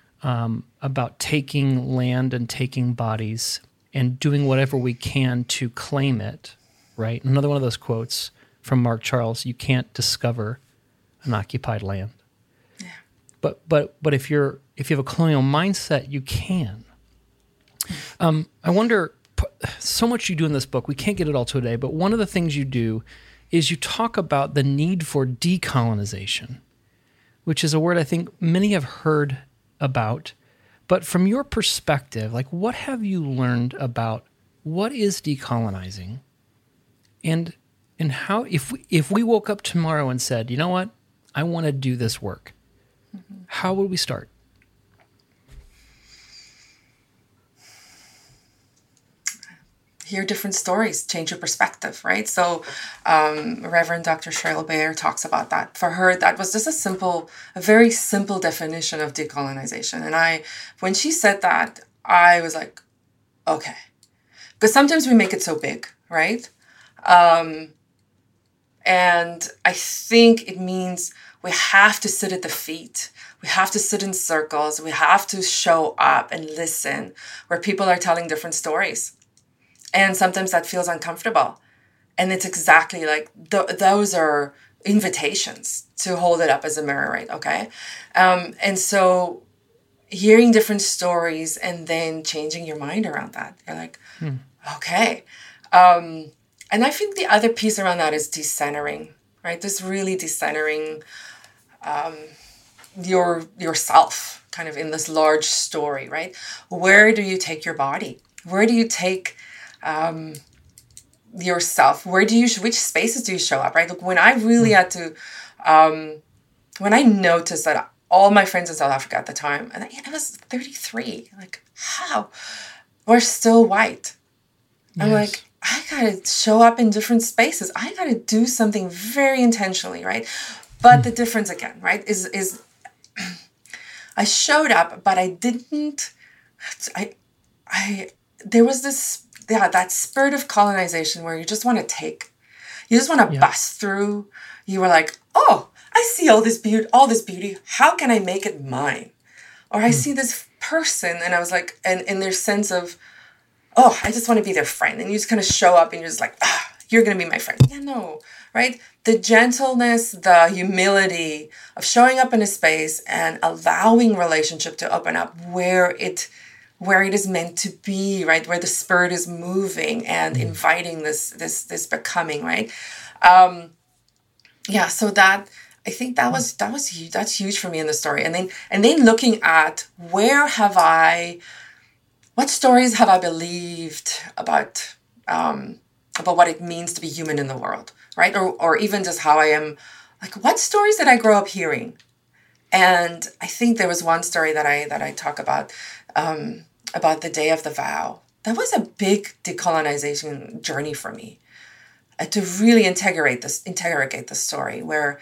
taking land and taking bodies and doing whatever we can to claim it, right? Another one of those quotes from Mark Charles, you can't discover an occupied land. Yeah. But if you have a colonial mindset, you can. I wonder, so much you do in this book, we can't get it all today, but one of the things you do is you talk about the need for decolonization, which is a word I think many have heard about. But from your perspective, like what have you learned about what is decolonizing? And how, if we woke up tomorrow and said, you know what, I want to do this work, how would we start? Hear different stories, change your perspective, right? So Reverend Dr. Cheryl Bayer talks about that. For her, that was just a very simple definition of decolonization. And when she said that, I was like, okay. Because sometimes we make it so big, right? And I think it means we have to sit at the feet. We have to sit in circles. We have to show up and listen where people are telling different stories. And sometimes that feels uncomfortable. And it's exactly like those are invitations to hold it up as a mirror, right? Okay. And so hearing different stories and then changing your mind around that, you're like, okay. And I think the other piece around that is decentering, right? This really decentering yourself kind of in this large story, right? Where do you take your body? Where do you take yourself? Which spaces do you show up, right? Look, when I really had to, when I noticed that all my friends in South Africa at the time, and I was 33, like, how? We're still white. I'm like, I gotta show up in different spaces. I gotta do something very intentionally, right? But the difference again, right, is I showed up, but I didn't, there was this, that spirit of colonization where you just want to take, you just want to bust through. You were like, oh, I see all this beauty. How can I make it mine? Or I see this person, and I was like, and in their sense of, oh, I just want to be their friend. And you just kind of show up and you're just like, you're going to be my friend. Yeah, no, right? The gentleness, the humility of showing up in a space and allowing relationship to open up where it is meant to be, right? Where the spirit is moving and inviting this becoming, right? So that, I think that's huge for me in the story. And then looking at what stories have I believed about what it means to be human in the world, right? Or even just how I am, like, what stories did I grow up hearing? And I think there was one story that I talk about the day of the vow. That was a big decolonization journey for me, to really integrate the story, where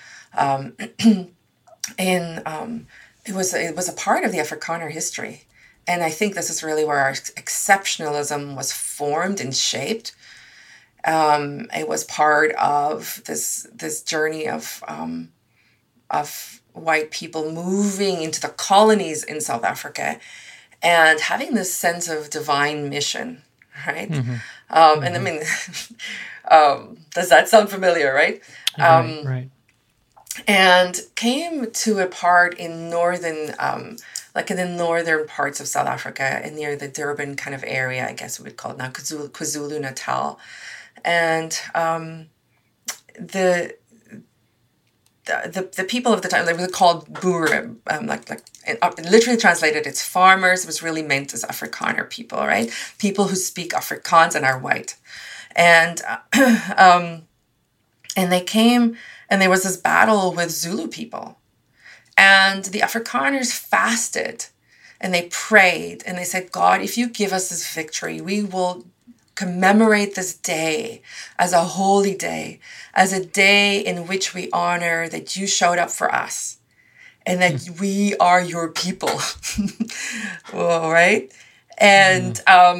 it was a part of the Afrikaner history. And I think this is really where our exceptionalism was formed and shaped. It was part of this journey of white people moving into the colonies in South Africa and having this sense of divine mission, right? And I mean, does that sound familiar, right? Right. And came to a part in northern, like in the northern parts of South Africa, and near the Durban kind of area, I guess we would call it now KwaZulu Natal. And the people of the time, they were called Boere, literally translated, it's farmers. It was really meant as Afrikaner people, right? People who speak Afrikaans and are white. And they came, and there was this battle with Zulu people. And the Afrikaners fasted, and they prayed, and they said, God, if you give us this victory, we will commemorate this day as a holy day, as a day in which we honor that you showed up for us and that we are your people. All right. And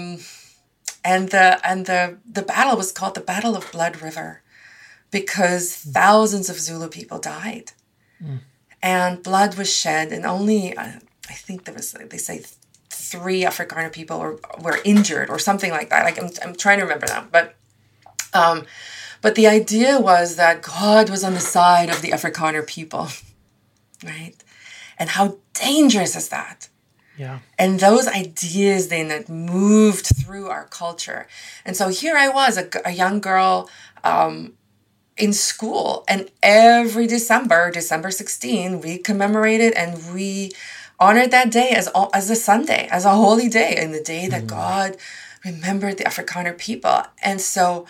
the battle was called the Battle of Blood River, because thousands of Zulu people died and blood was shed, and only, I think there was, they say 3 Afrikaner people were injured or something like that. Like I'm trying to remember that. But the idea was that God was on the side of the Afrikaner people, right? And how dangerous is that? Yeah. And those ideas then that moved through our culture. And so here I was, a young girl in school, and every December 16, we commemorated and we honored that day as a Sunday, as a holy day, and the day that God remembered the Afrikaner people. And so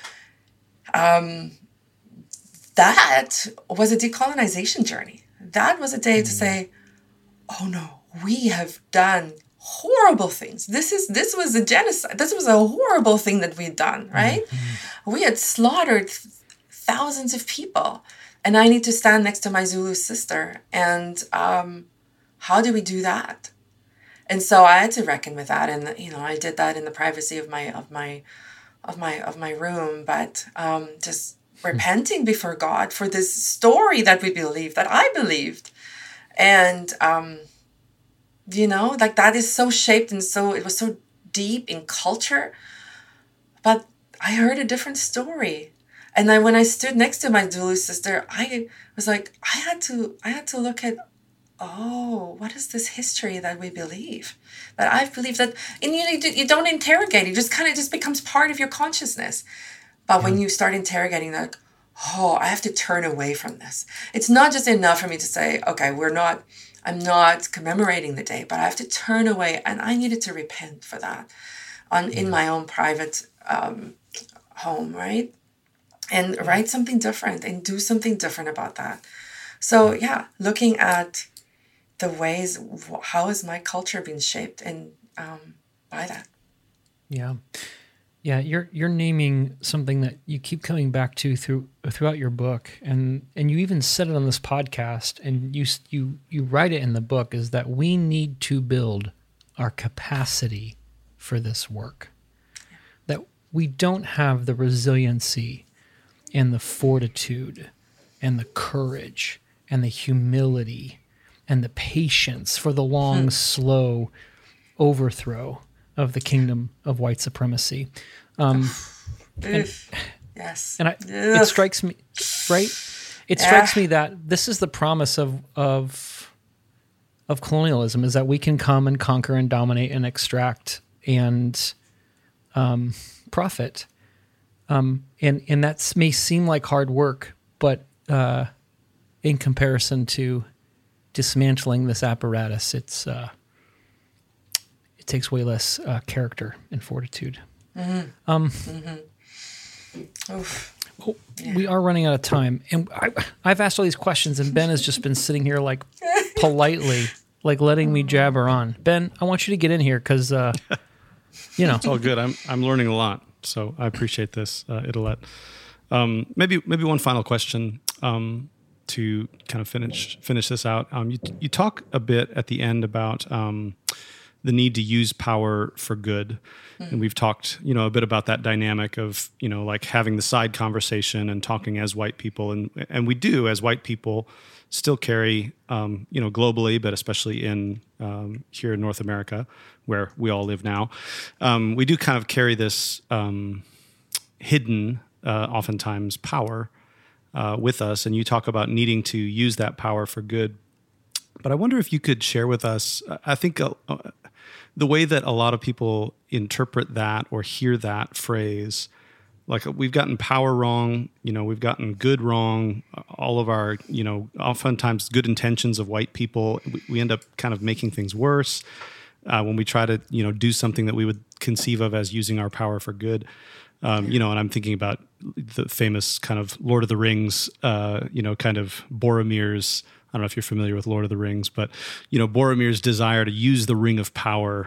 that was a decolonization journey. That was a day to say, oh no, we have done horrible things. This was a genocide. This was a horrible thing that we'd done, right? We had slaughtered thousands of people. And I need to stand next to my Zulu sister. And how do we do that? And so I had to reckon with that. And, I did that in the privacy of my room, but just repenting before God for this story that we believed, that I believed. And, like that is so shaped, and so it was so deep in culture But I heard a different story. And then when I stood next to my Zulu sister, I was like, I had to look at, what is this history that we believe? That I believe that, and you don't interrogate, it just kind of just becomes part of your consciousness. But when you start interrogating, like, I have to turn away from this. It's not just enough for me to say, okay, I'm not commemorating the day, but I have to turn away, and I needed to repent for that in my own private home, right? And write something different and do something different about that. So yeah, looking at the ways, how has my culture been shaped and by that? Yeah. Yeah, you're naming something that you keep coming back to throughout your book, and you even said it on this podcast, and you write it in the book, is that we need to build our capacity for this work. That we don't have the resiliency and the fortitude and the courage and the humility and the patience for the long, slow overthrow of the kingdom of white supremacy. Yes. And it strikes me, right? It strikes me that this is the promise of colonialism, is that we can come and conquer and dominate and extract and profit. And that may seem like hard work, but in comparison to dismantling this apparatus, it takes way less character and fortitude. We are running out of time, and I've asked all these questions, and Ben has just been sitting here like politely, like letting me jabber on. Ben, I want you to get in here because it's all good. I'm learning a lot, so I appreciate this, Idelette. Maybe one final question to kind of finish this out. You talk a bit at the end about the need to use power for good. And we've talked, a bit about that dynamic of, like having the side conversation and talking as white people. And we do, as white people, still carry, globally, but especially in here in North America, where we all live now, we do kind of carry this hidden, oftentimes, power with us. And you talk about needing to use that power for good. But I wonder if you could share with us, I think the way that a lot of people interpret that or hear that phrase, like we've gotten power wrong, we've gotten good wrong, all of our, oftentimes good intentions of white people, we end up kind of making things worse when we try to, do something that we would conceive of as using our power for good. And I'm thinking about the famous kind of Lord of the Rings, kind of Boromir's, I don't know if you're familiar with Lord of the Rings, but, Boromir's desire to use the ring of power,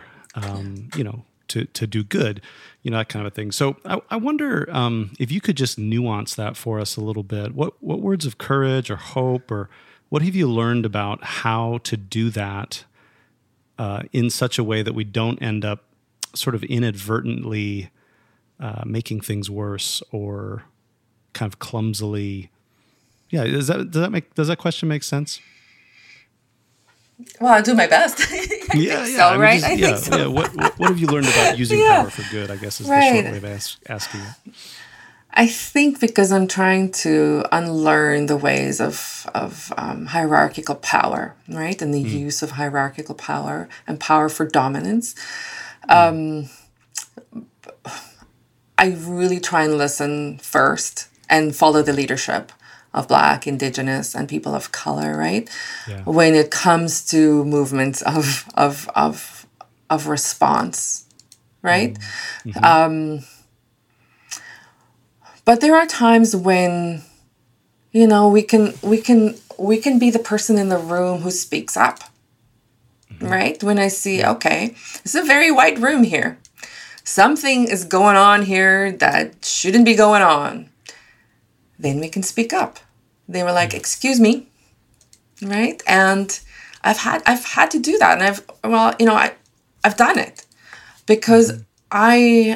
to do good, that kind of a thing. So I wonder if you could just nuance that for us a little bit. What words of courage or hope, or what have you learned about how to do that in such a way that we don't end up sort of inadvertently making things worse or kind of clumsily? Yeah, does that question make sense? Well, I'll do my best. I think so. Yeah. What have you learned about using power for good, I guess, is the short way of asking it. I think because I'm trying to unlearn the ways of hierarchical power, right? And the use of hierarchical power and power for dominance. I really try and listen first and follow the leadership of Black, Indigenous, and people of color, right? Yeah. When it comes to movements of response, right? Mm-hmm. But there are times when, we can be the person in the room who speaks up, right? When I see, okay, it's a very white room here. Something is going on here that shouldn't be going on. Then we can speak up. They were like, excuse me, right? And I've had to do that. And I've done it because I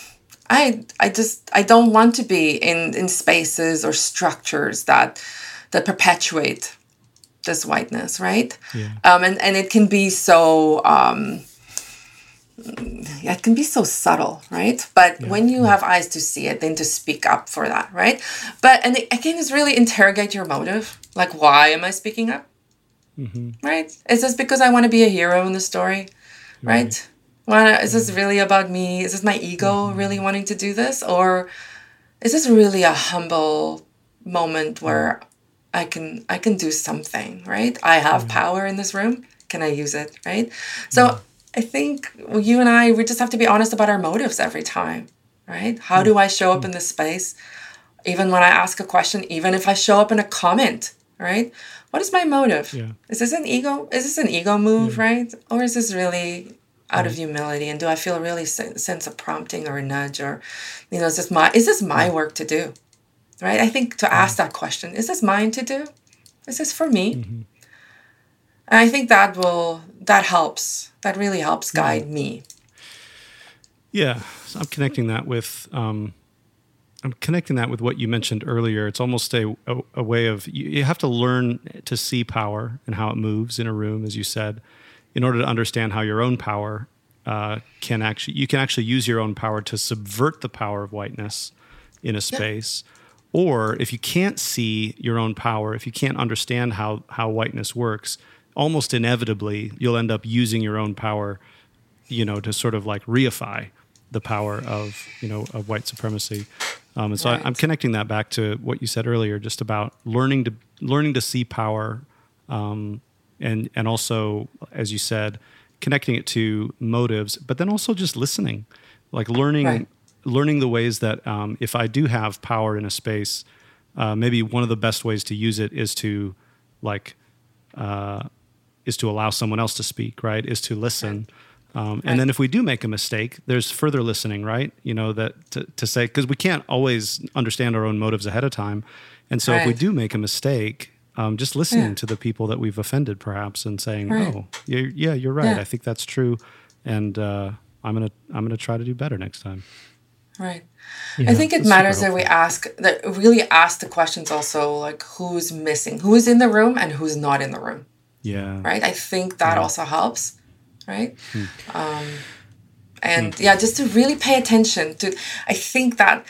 don't want to be in spaces or structures that perpetuate this whiteness, right? Yeah. And it can be so it can be so subtle, right? But when you have eyes to see it, then to speak up for that, right? But, and again, is really interrogate your motive. Like, why am I speaking up? Right? Is this because I want to be a hero in the story? Right? Is this really about me? Is this my ego really wanting to do this? Or is this really a humble moment where I can do something, right? I have power in this room. Can I use it, right? So I think you and I, we just have to be honest about our motives every time, right? How do I show up in this space? Even when I ask a question, even if I show up in a comment, right? What is my motive? Yeah. Is this an ego? Is this an ego move, right? Or is this really out of humility? And do I feel really sense of prompting or a nudge, or, is this my work to do, right? I think to ask that question, is this mine to do? Is this for me? And I think that helps. That really helps guide me. Yeah, so I'm connecting that with what you mentioned earlier. It's almost a way of, you have to learn to see power and how it moves in a room, as you said, in order to understand how your own power you can actually use your own power to subvert the power of whiteness in a space. Or if you can't see your own power, if you can't understand how whiteness works, almost inevitably you'll end up using your own power, to sort of like reify the power of white supremacy. And so I'm connecting that back to what you said earlier, just about learning to see power, and also, as you said, connecting it to motives, but then also just listening, like learning the ways that if I do have power in a space, maybe one of the best ways to use it is to allow someone else to speak, right? Is to listen. And then if we do make a mistake, there's further listening, right? That to say, because we can't always understand our own motives ahead of time. And so if we do make a mistake, just listening to the people that we've offended perhaps, and saying, oh, you're right. I think that's true. And I'm going to try to do better next time. Right. Yeah, I think it matters that we really ask the questions also, like who's missing, who is in the room and who's not in the room. Yeah. Right. I think that also helps. Right. Just to really pay attention to, I think that,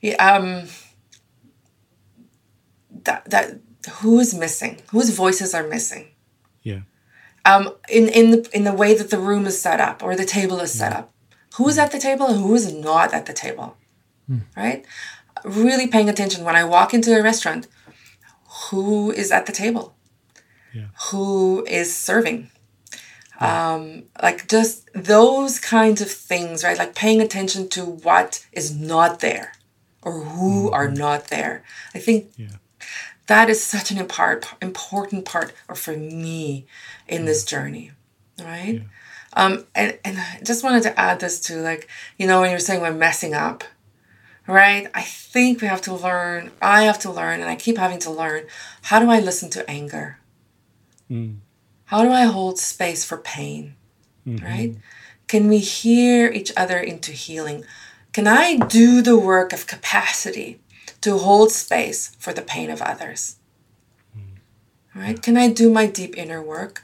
that who is missing, whose voices are missing. Yeah. In the way that the room is set up or the table is set up, who is at the table and who is not at the table. Right. Really paying attention when I walk into a restaurant, who is at the table, who is serving. Like just those kinds of things, right? Like paying attention to what is not there or who are not there. I think that is such an important part for me in this journey, right? And I just wanted to add this to, like, when you're saying we're messing up, right? I think I have to learn, and I keep having to learn, how do I listen to anger? How do I hold space for pain, right? Can we hear each other into healing? Can I do the work of capacity to hold space for the pain of others? Right? Can I do my deep inner work?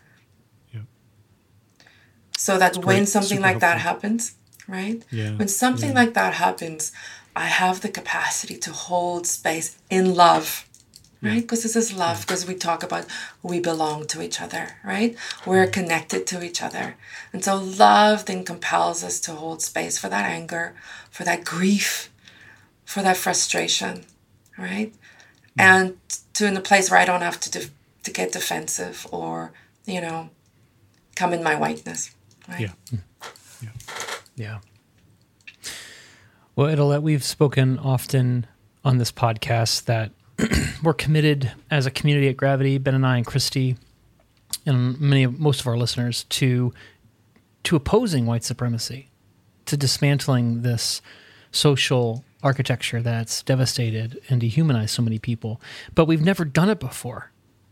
So that when something like that happens, right? When something like that happens, I have the capacity to hold space in love. Right? Because this is love, because we talk about we belong to each other, right? We're connected to each other. And so love then compels us to hold space for that anger, for that grief, for that frustration, right? And in a place where I don't have to get defensive or, come in my whiteness, right? Yeah. Well, Idelette, we've spoken often on this podcast that we're committed as a community at Gravity, Ben and I and Christy, and most of our listeners, to opposing white supremacy, to dismantling this social architecture that's devastated and dehumanized so many people. But we've never done it before.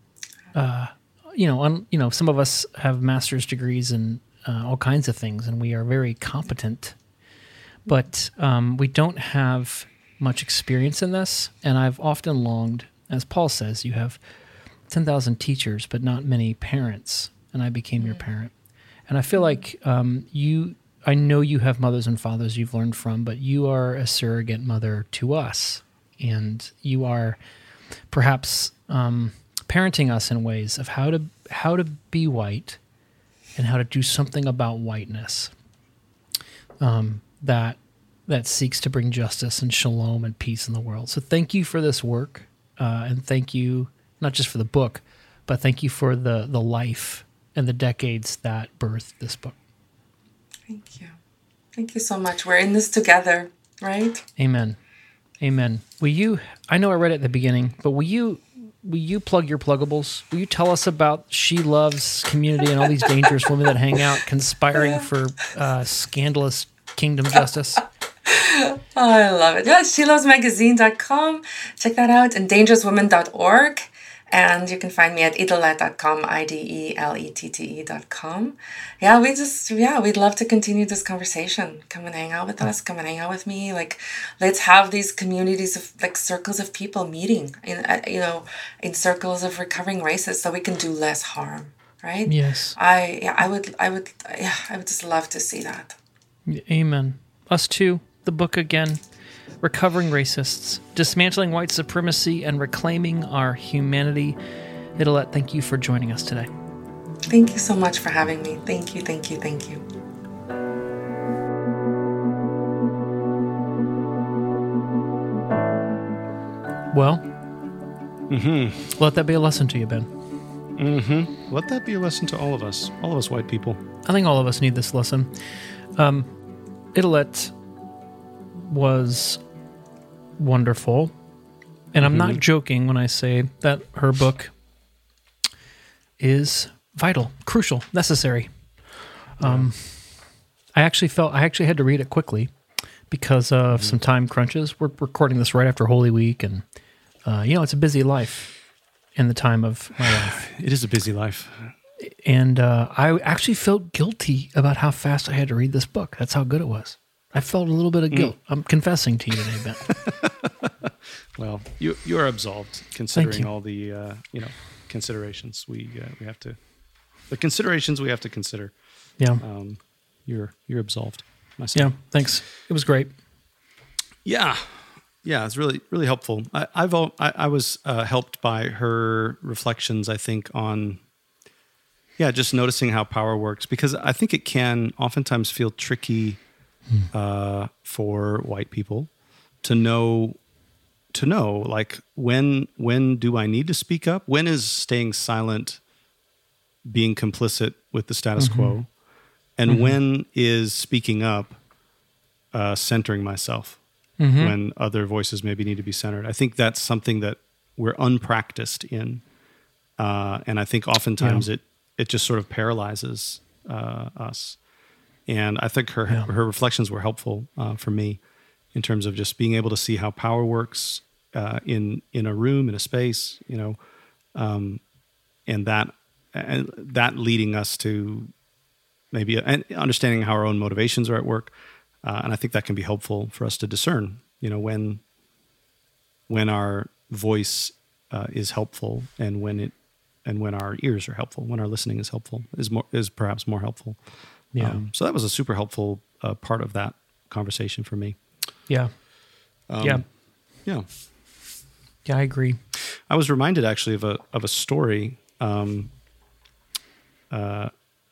Some of us have master's degrees in all kinds of things, and we are very competent. But we don't have much experience in this, and I've often longed, as Paul says, you have 10,000 teachers, but not many parents, and I became your parent. And I feel like you I know you have mothers and fathers you've learned from, but you are a surrogate mother to us, and you are perhaps parenting us in ways of how to be white and how to do something about whiteness that seeks to bring justice and shalom and peace in the world. So thank you for this work, and thank you not just for the book, but thank you for the life and the decades that birthed this book. Thank you. Thank you so much. We're in this together, right? Amen. Amen. I know I read it at the beginning, but will you plug your pluggables? Will you tell us about She Loves community and all these dangerous women that hang out conspiring for scandalous kingdom justice? Oh, I love it. Yeah, SheLovesMagazine.com. Check that out. And DangerousWomen.org. And you can find me at idelette.com, IDELETTE.com. Yeah, we'd love to continue this conversation. Come and hang out with us. Come and hang out with me. Like, let's have these communities of like circles of people meeting in circles of recovering racists so we can do less harm. Right? Yes. I would just love to see that. Amen. Us too. The book again. Recovering Racists, Dismantling White Supremacy and Reclaiming Our Humanity. Idelette, thank you for joining us today. Thank you so much for having me. Thank you, thank you, thank you. Well, let that be a lesson to you, Ben. Let that be a lesson to all of us white people. I think all of us need this lesson. Idelette was wonderful, and I'm not joking when I say that her book is vital, crucial, necessary. I actually had to read it quickly because of some time crunches. We're recording this right after Holy Week, and it's a busy life in the time of my life. It is a busy life. And I actually felt guilty about how fast I had to read this book. That's how good it was. I felt a little bit of guilt. I'm confessing to you today, Ben. Well, you are absolved, considering all the considerations we have to, the considerations we have to consider. Yeah, you're absolved, my son. Yeah, thanks. It was great. Yeah, it's really really helpful. I was helped by her reflections, I think, on just noticing how power works, because I think it can oftentimes feel tricky for white people to know like when do I need to speak up? When is staying silent being complicit with the status quo? And when is speaking up centering myself when other voices maybe need to be centered? I think that's something that we're unpracticed in. And I think oftentimes it just sort of paralyzes us. And I think her reflections were helpful for me in terms of just being able to see how power works in a room, in a space, and that leading us to maybe understanding how our own motivations are at work. And I think that can be helpful for us to discern, when our voice is helpful and when our ears are helpful, when our listening is helpful, is perhaps more helpful. Yeah. So that was a super helpful part of that conversation for me. Yeah. Yeah. Yeah, I agree. I was reminded actually of a story that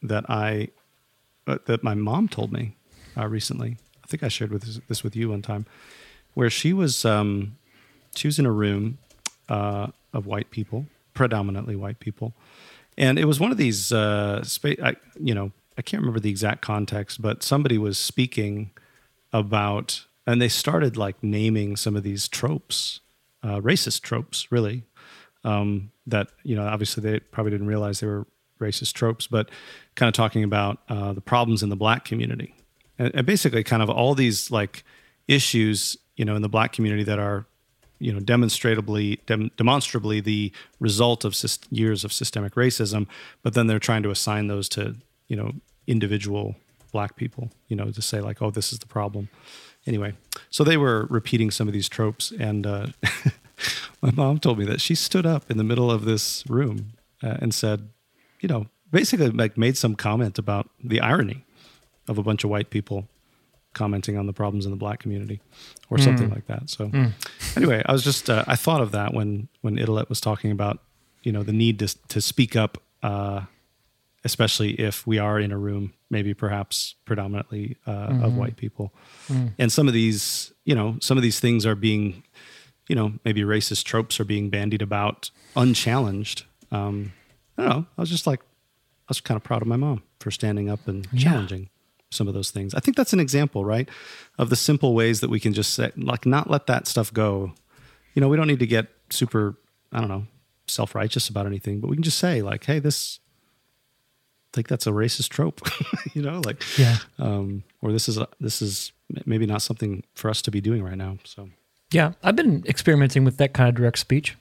my mom told me recently. I think I shared this with you one time, where she was in a room of white people, predominantly white people, and it was one of these I can't remember the exact context, but somebody was speaking about, and they started like naming some of these tropes, racist tropes, really, that, obviously they probably didn't realize they were racist tropes, but kind of talking about the problems in the Black community. And basically kind of all these like issues, in the Black community that are, demonstrably the result of years of systemic racism, but then they're trying to assign those to, individual Black people, to say like, oh, this is the problem. Anyway, so they were repeating some of these tropes, and my mom told me that she stood up in the middle of this room and said, basically like made some comment about the irony of a bunch of white people commenting on the problems in the black community or something like that. So anyway, I was just, I thought of that when Idelette was talking about, the need to speak up, especially if we are in a room, maybe perhaps predominantly of white people. And some of these things are being, maybe racist tropes are being bandied about unchallenged. I don't know. I was kind of proud of my mom for standing up and challenging some of those things. I think that's an example, right, of the simple ways that we can just say, like, not let that stuff go. We don't need to get super, I don't know, self-righteous about anything, but we can just say, like, hey, I think that's a racist trope, or this is maybe not something for us to be doing right now. So yeah, I've been experimenting with that kind of direct speech.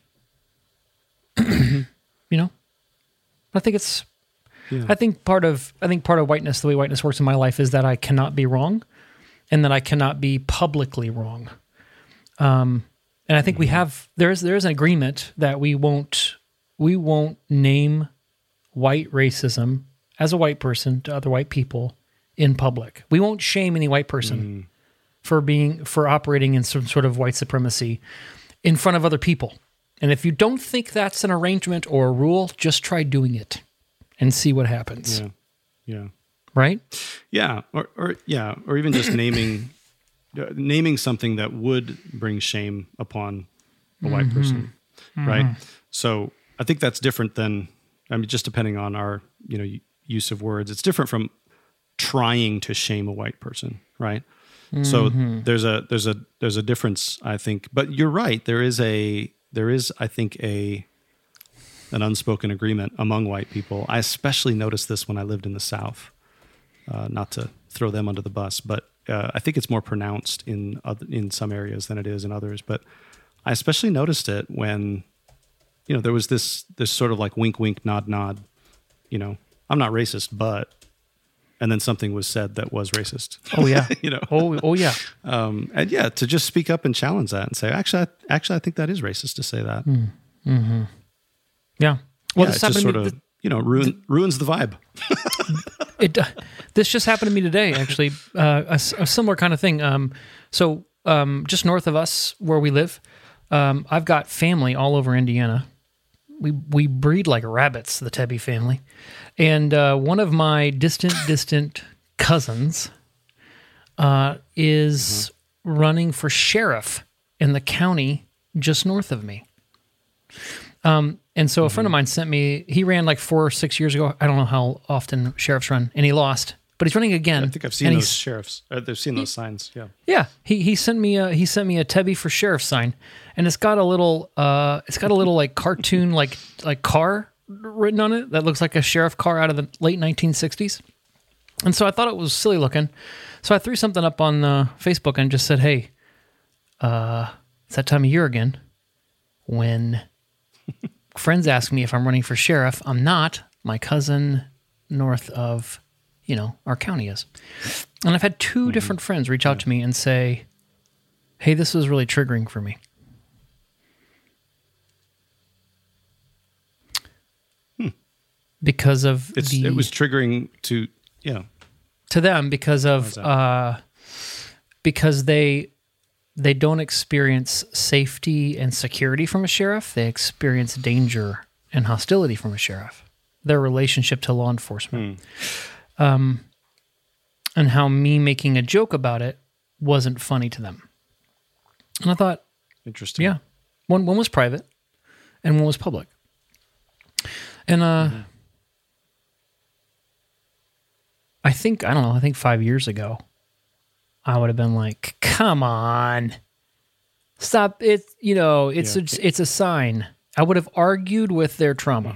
I think it's. Yeah. I think part of whiteness, the way whiteness works in my life, is that I cannot be wrong, and that I cannot be publicly wrong. And I think there is an agreement that we won't name white racism as a white person to other white people in public. We won't shame any white person for operating in some sort of white supremacy in front of other people. And if you don't think that's an arrangement or a rule, just try doing it and see what happens. Yeah. Right? Yeah. Or even just naming something that would bring shame upon a white person. Right? So I think that's different than, just depending on our, use of words, it's different from trying to shame a white person, right? So there's a difference, I think. But you're right. There is, I think, an unspoken agreement among white people. I especially noticed this when I lived in the South. Not to throw them under the bus, but I think it's more pronounced in some areas than it is in others. But I especially noticed it when, there was this sort of like wink, wink, nod, nod. I'm not racist, but, and then something was said that was racist. Oh yeah. Oh yeah. And yeah, to just speak up and challenge that and say, actually, I think that is racist to say that. Yeah. Well, this just sort of, ruins the vibe. This just happened to me today, actually, a similar kind of thing. So just north of us where we live, I've got family all over Indiana. We breed like rabbits, the Tebby family. And one of my distant cousins is running for sheriff in the county just north of me. And so a friend of mine sent me, he ran like 4 or 6 years ago. I don't know how often sheriffs run, and he lost. But he's running again. I think I've seen those sheriffs. They've seen those signs. Yeah. Yeah. He sent me a Tebby for sheriff sign, and it's got a little like cartoon like car written on it that looks like a sheriff car out of the late 1960s. And so I thought it was silly looking. So I threw something up on Facebook and just said, "Hey, it's that time of year again when friends ask me if I'm running for sheriff. I'm not. My cousin north of our county is." And I've had 2 different friends reach out to me and say, "Hey, this was really triggering for me." Because of it was triggering to them because they don't experience safety and security from a sheriff. They experience danger and hostility from a sheriff. Their relationship to law enforcement. And how me making a joke about it wasn't funny to them. And I thought, interesting. Yeah. One was private and one was public. And I think 5 years ago, I would have been like, come on, stop. It's a sign. I would have argued with their trauma.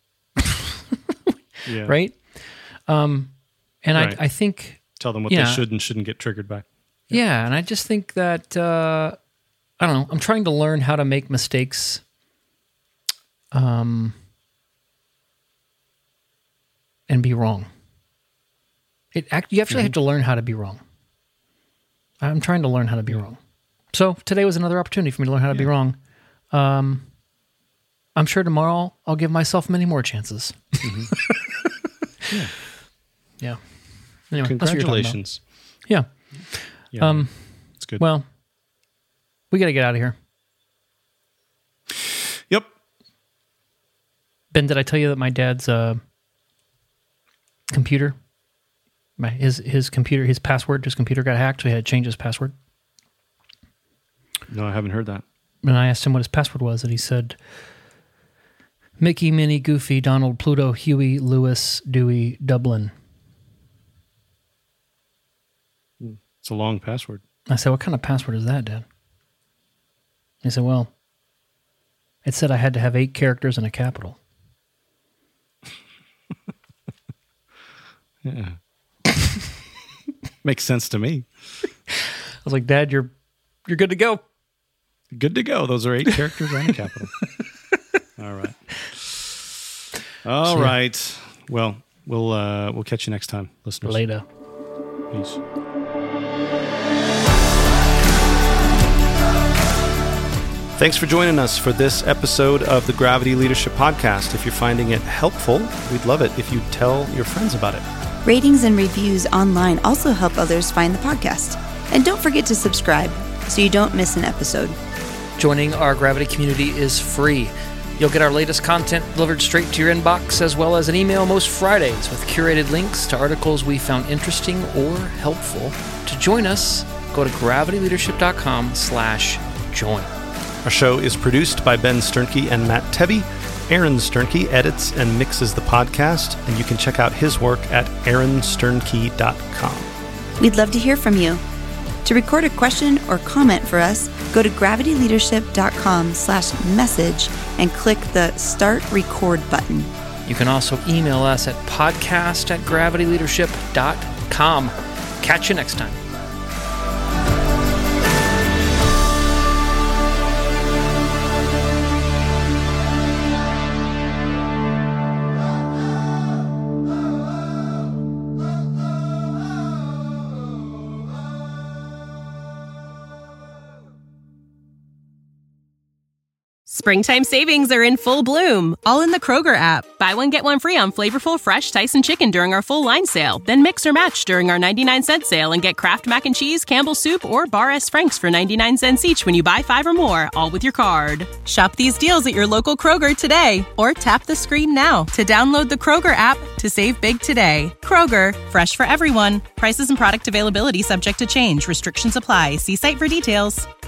Right? And right. I think... Tell them what they should and shouldn't get triggered by. Yeah, and I just think that, I don't know, I'm trying to learn how to make mistakes and be wrong. You actually have to learn how to be wrong. I'm trying to learn how to be wrong. So today was another opportunity for me to learn how to be wrong. I'm sure tomorrow I'll give myself many more chances. Yeah. Anyway, Congratulations. Yeah. It's good. Well, we got to get out of here. Yep. Ben, did I tell you that my dad's computer, his computer, his password to his computer got hacked, so he had to change his password? No, I haven't heard that. And I asked him what his password was, and he said, Mickey, Minnie, Goofy, Donald, Pluto, Huey, Lewis, Dewey, Dublin. It's a long password. I said, what kind of password is that, Dad? He said, well, it said I had to have 8 characters and a capital. Yeah. Makes sense to me. I was like, Dad, you're good to go. Good to go. Those are 8 characters and a capital. All right. All right. Well, we'll catch you next time, listeners. Later. Peace. Thanks for joining us for this episode of the Gravity Leadership Podcast. If you're finding it helpful, we'd love it if you tell your friends about it. Ratings and reviews online also help others find the podcast. And don't forget to subscribe so you don't miss an episode. Joining our Gravity community is free. You'll get our latest content delivered straight to your inbox, as well as an email most Fridays with curated links to articles we found interesting or helpful. To join us, go to gravityleadership.com/join. Our show is produced by Ben Sternke and Matt Tebbe. Aaron Sternke edits and mixes the podcast, and you can check out his work at aaronsternke.com. We'd love to hear from you. To record a question or comment for us, go to gravityleadership.com/message and click the Start Record button. You can also email us at podcast@gravityleadership.com. Catch you next time. Springtime savings are in full bloom, all in the Kroger app. Buy one, get one free on flavorful, fresh Tyson chicken during our full line sale. Then mix or match during our 99-cent sale and get Kraft Mac and Cheese, Campbell's Soup, or Bar S. Frank's for 99 cents each when you buy 5 or more, all with your card. Shop these deals at your local Kroger today, or tap the screen now to download the Kroger app to save big today. Kroger, fresh for everyone. Prices and product availability subject to change. Restrictions apply. See site for details.